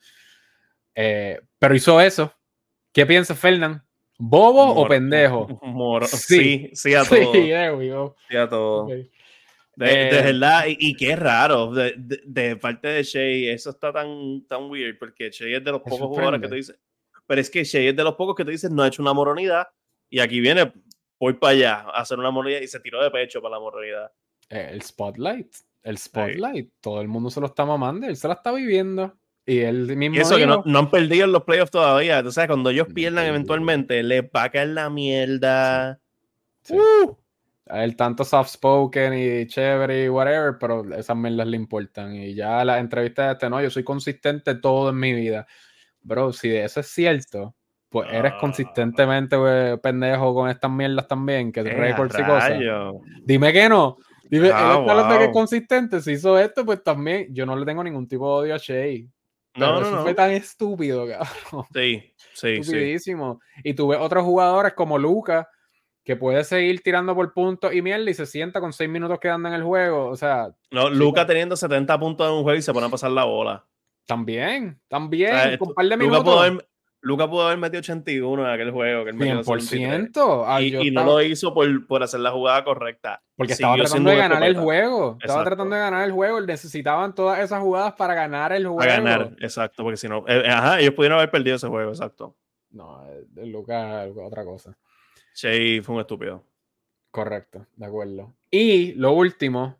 Eh, pero hizo eso. ¿Qué piensas, Fernan? ¿Bobo Moro, o pendejo? Moro. Sí, sí, sí a todo. Sí, there we go. Sí a todo. Okay. De, eh, de verdad, y, y qué raro, de, de, de parte de Shea, eso está tan, tan weird, porque Shea es de los pocos jugadores que te dicen, pero es que Shea es de los pocos que te dicen no ha hecho una moronidad, y aquí viene... voy para allá a hacer una mordida y se tiró de pecho para la mordida. El spotlight, el spotlight, sí. Todo el mundo se lo está mamando, él se la está viviendo. Y él mismo y eso dijo, que no, no han perdido en los playoffs todavía. Entonces, ¿sabes? Cuando ellos no pierdan eventualmente, les va a caer la mierda. Sí. Sí. Uh. El tanto soft-spoken y chévere y whatever, pero esas mierdas le importan. Y ya las entrevistas de este, no, yo soy consistente todo en mi vida. Bro, si eso es cierto... pues eres consistentemente wey, pendejo con estas mierdas también, que eh, récords y cosas. Dime que no. Dime, Ah, él está hablando de que es wow. consistente. Si hizo esto, pues también. Yo no le tengo ningún tipo de odio a Shea. Pero No, no, eso no. fue tan estúpido, cabrón. Sí, sí, Estupidísimo. Sí. Y tuve otros jugadores como Luka, que puede seguir tirando por puntos y mierda y se sienta con seis minutos quedando en el juego. O sea. No, Sí, Luka teniendo setenta puntos en un juego y se pone a pasar la bola. También, también, O sea, con esto, un par de Luka minutos. Pudo haber, Luka pudo haber metido ochenta y uno en aquel juego. Que él metió cien por ciento. Ah, y, y estaba... no lo hizo por, por hacer la jugada correcta. Porque Siguió estaba tratando de ganar escopeta. el juego. Exacto. Estaba tratando de ganar el juego. Necesitaban todas esas jugadas para ganar el juego. Para ganar, exacto. Porque si no, eh, ajá, ellos pudieron haber perdido ese juego, exacto. No, Luka es otra cosa. Shea fue un estúpido. Correcto, de acuerdo. Y lo último,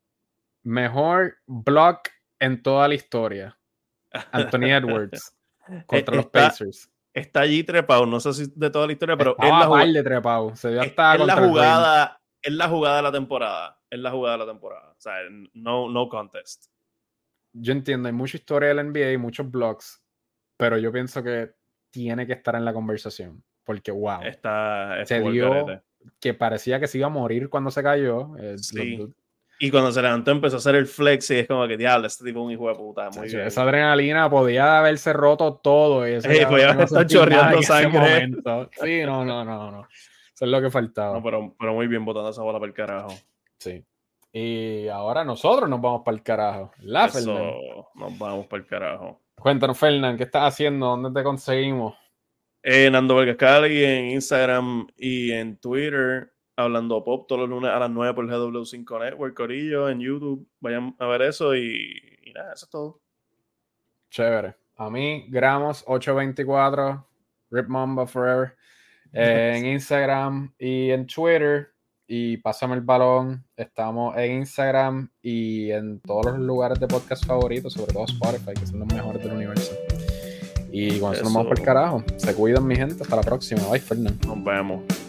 mejor block en toda la historia. Anthony Edwards contra está, los Pacers. Está allí trepado, no sé si de toda la historia, pero Estaba es la jugada de trepado. Se dio hasta es, contra la jugada, el ring. Es la jugada de la temporada. Es la jugada de la temporada. O sea, no, no contest. Yo entiendo, hay mucha historia del N B A y muchos blogs, pero yo pienso que tiene que estar en la conversación. Porque, wow. Está, se dio que parecía que se iba a morir cuando se cayó. Eh, sí. los, y cuando se levantó empezó a hacer el flex y es como que, diablo, este tipo es un hijo de puta. Muy bien. Esa adrenalina podía haberse roto todo. Y eso hey, podía haber estado chorreando sangre. Sí, no, no, no, no. Eso es lo que faltaba. No, pero, pero muy bien botando esa bola para el carajo. Sí. Y ahora nosotros nos vamos para el carajo. ¿La, Eso, Fernan? nos vamos para el carajo. Cuéntanos, Fernan, ¿qué estás haciendo? ¿Dónde te conseguimos? Eh, Nando Vergascali en Instagram y en Twitter, hablando pop todos los lunes a las nueve por G W cinco Network, Corillo, en YouTube. Vayan a ver eso y, y nada, eso es todo. Chévere. A mí, Gramos ocho veinticuatro, Rip Mamba Forever, eh, en Instagram y en Twitter. Y Pásame el Balón. Estamos en Instagram y en todos los lugares de podcast favoritos, sobre todo Spotify, que son los mejores del universo. Y con eso, eso nos vamos por el carajo. Se cuidan, mi gente. Hasta la próxima. Bye, Fernan. Nos vemos.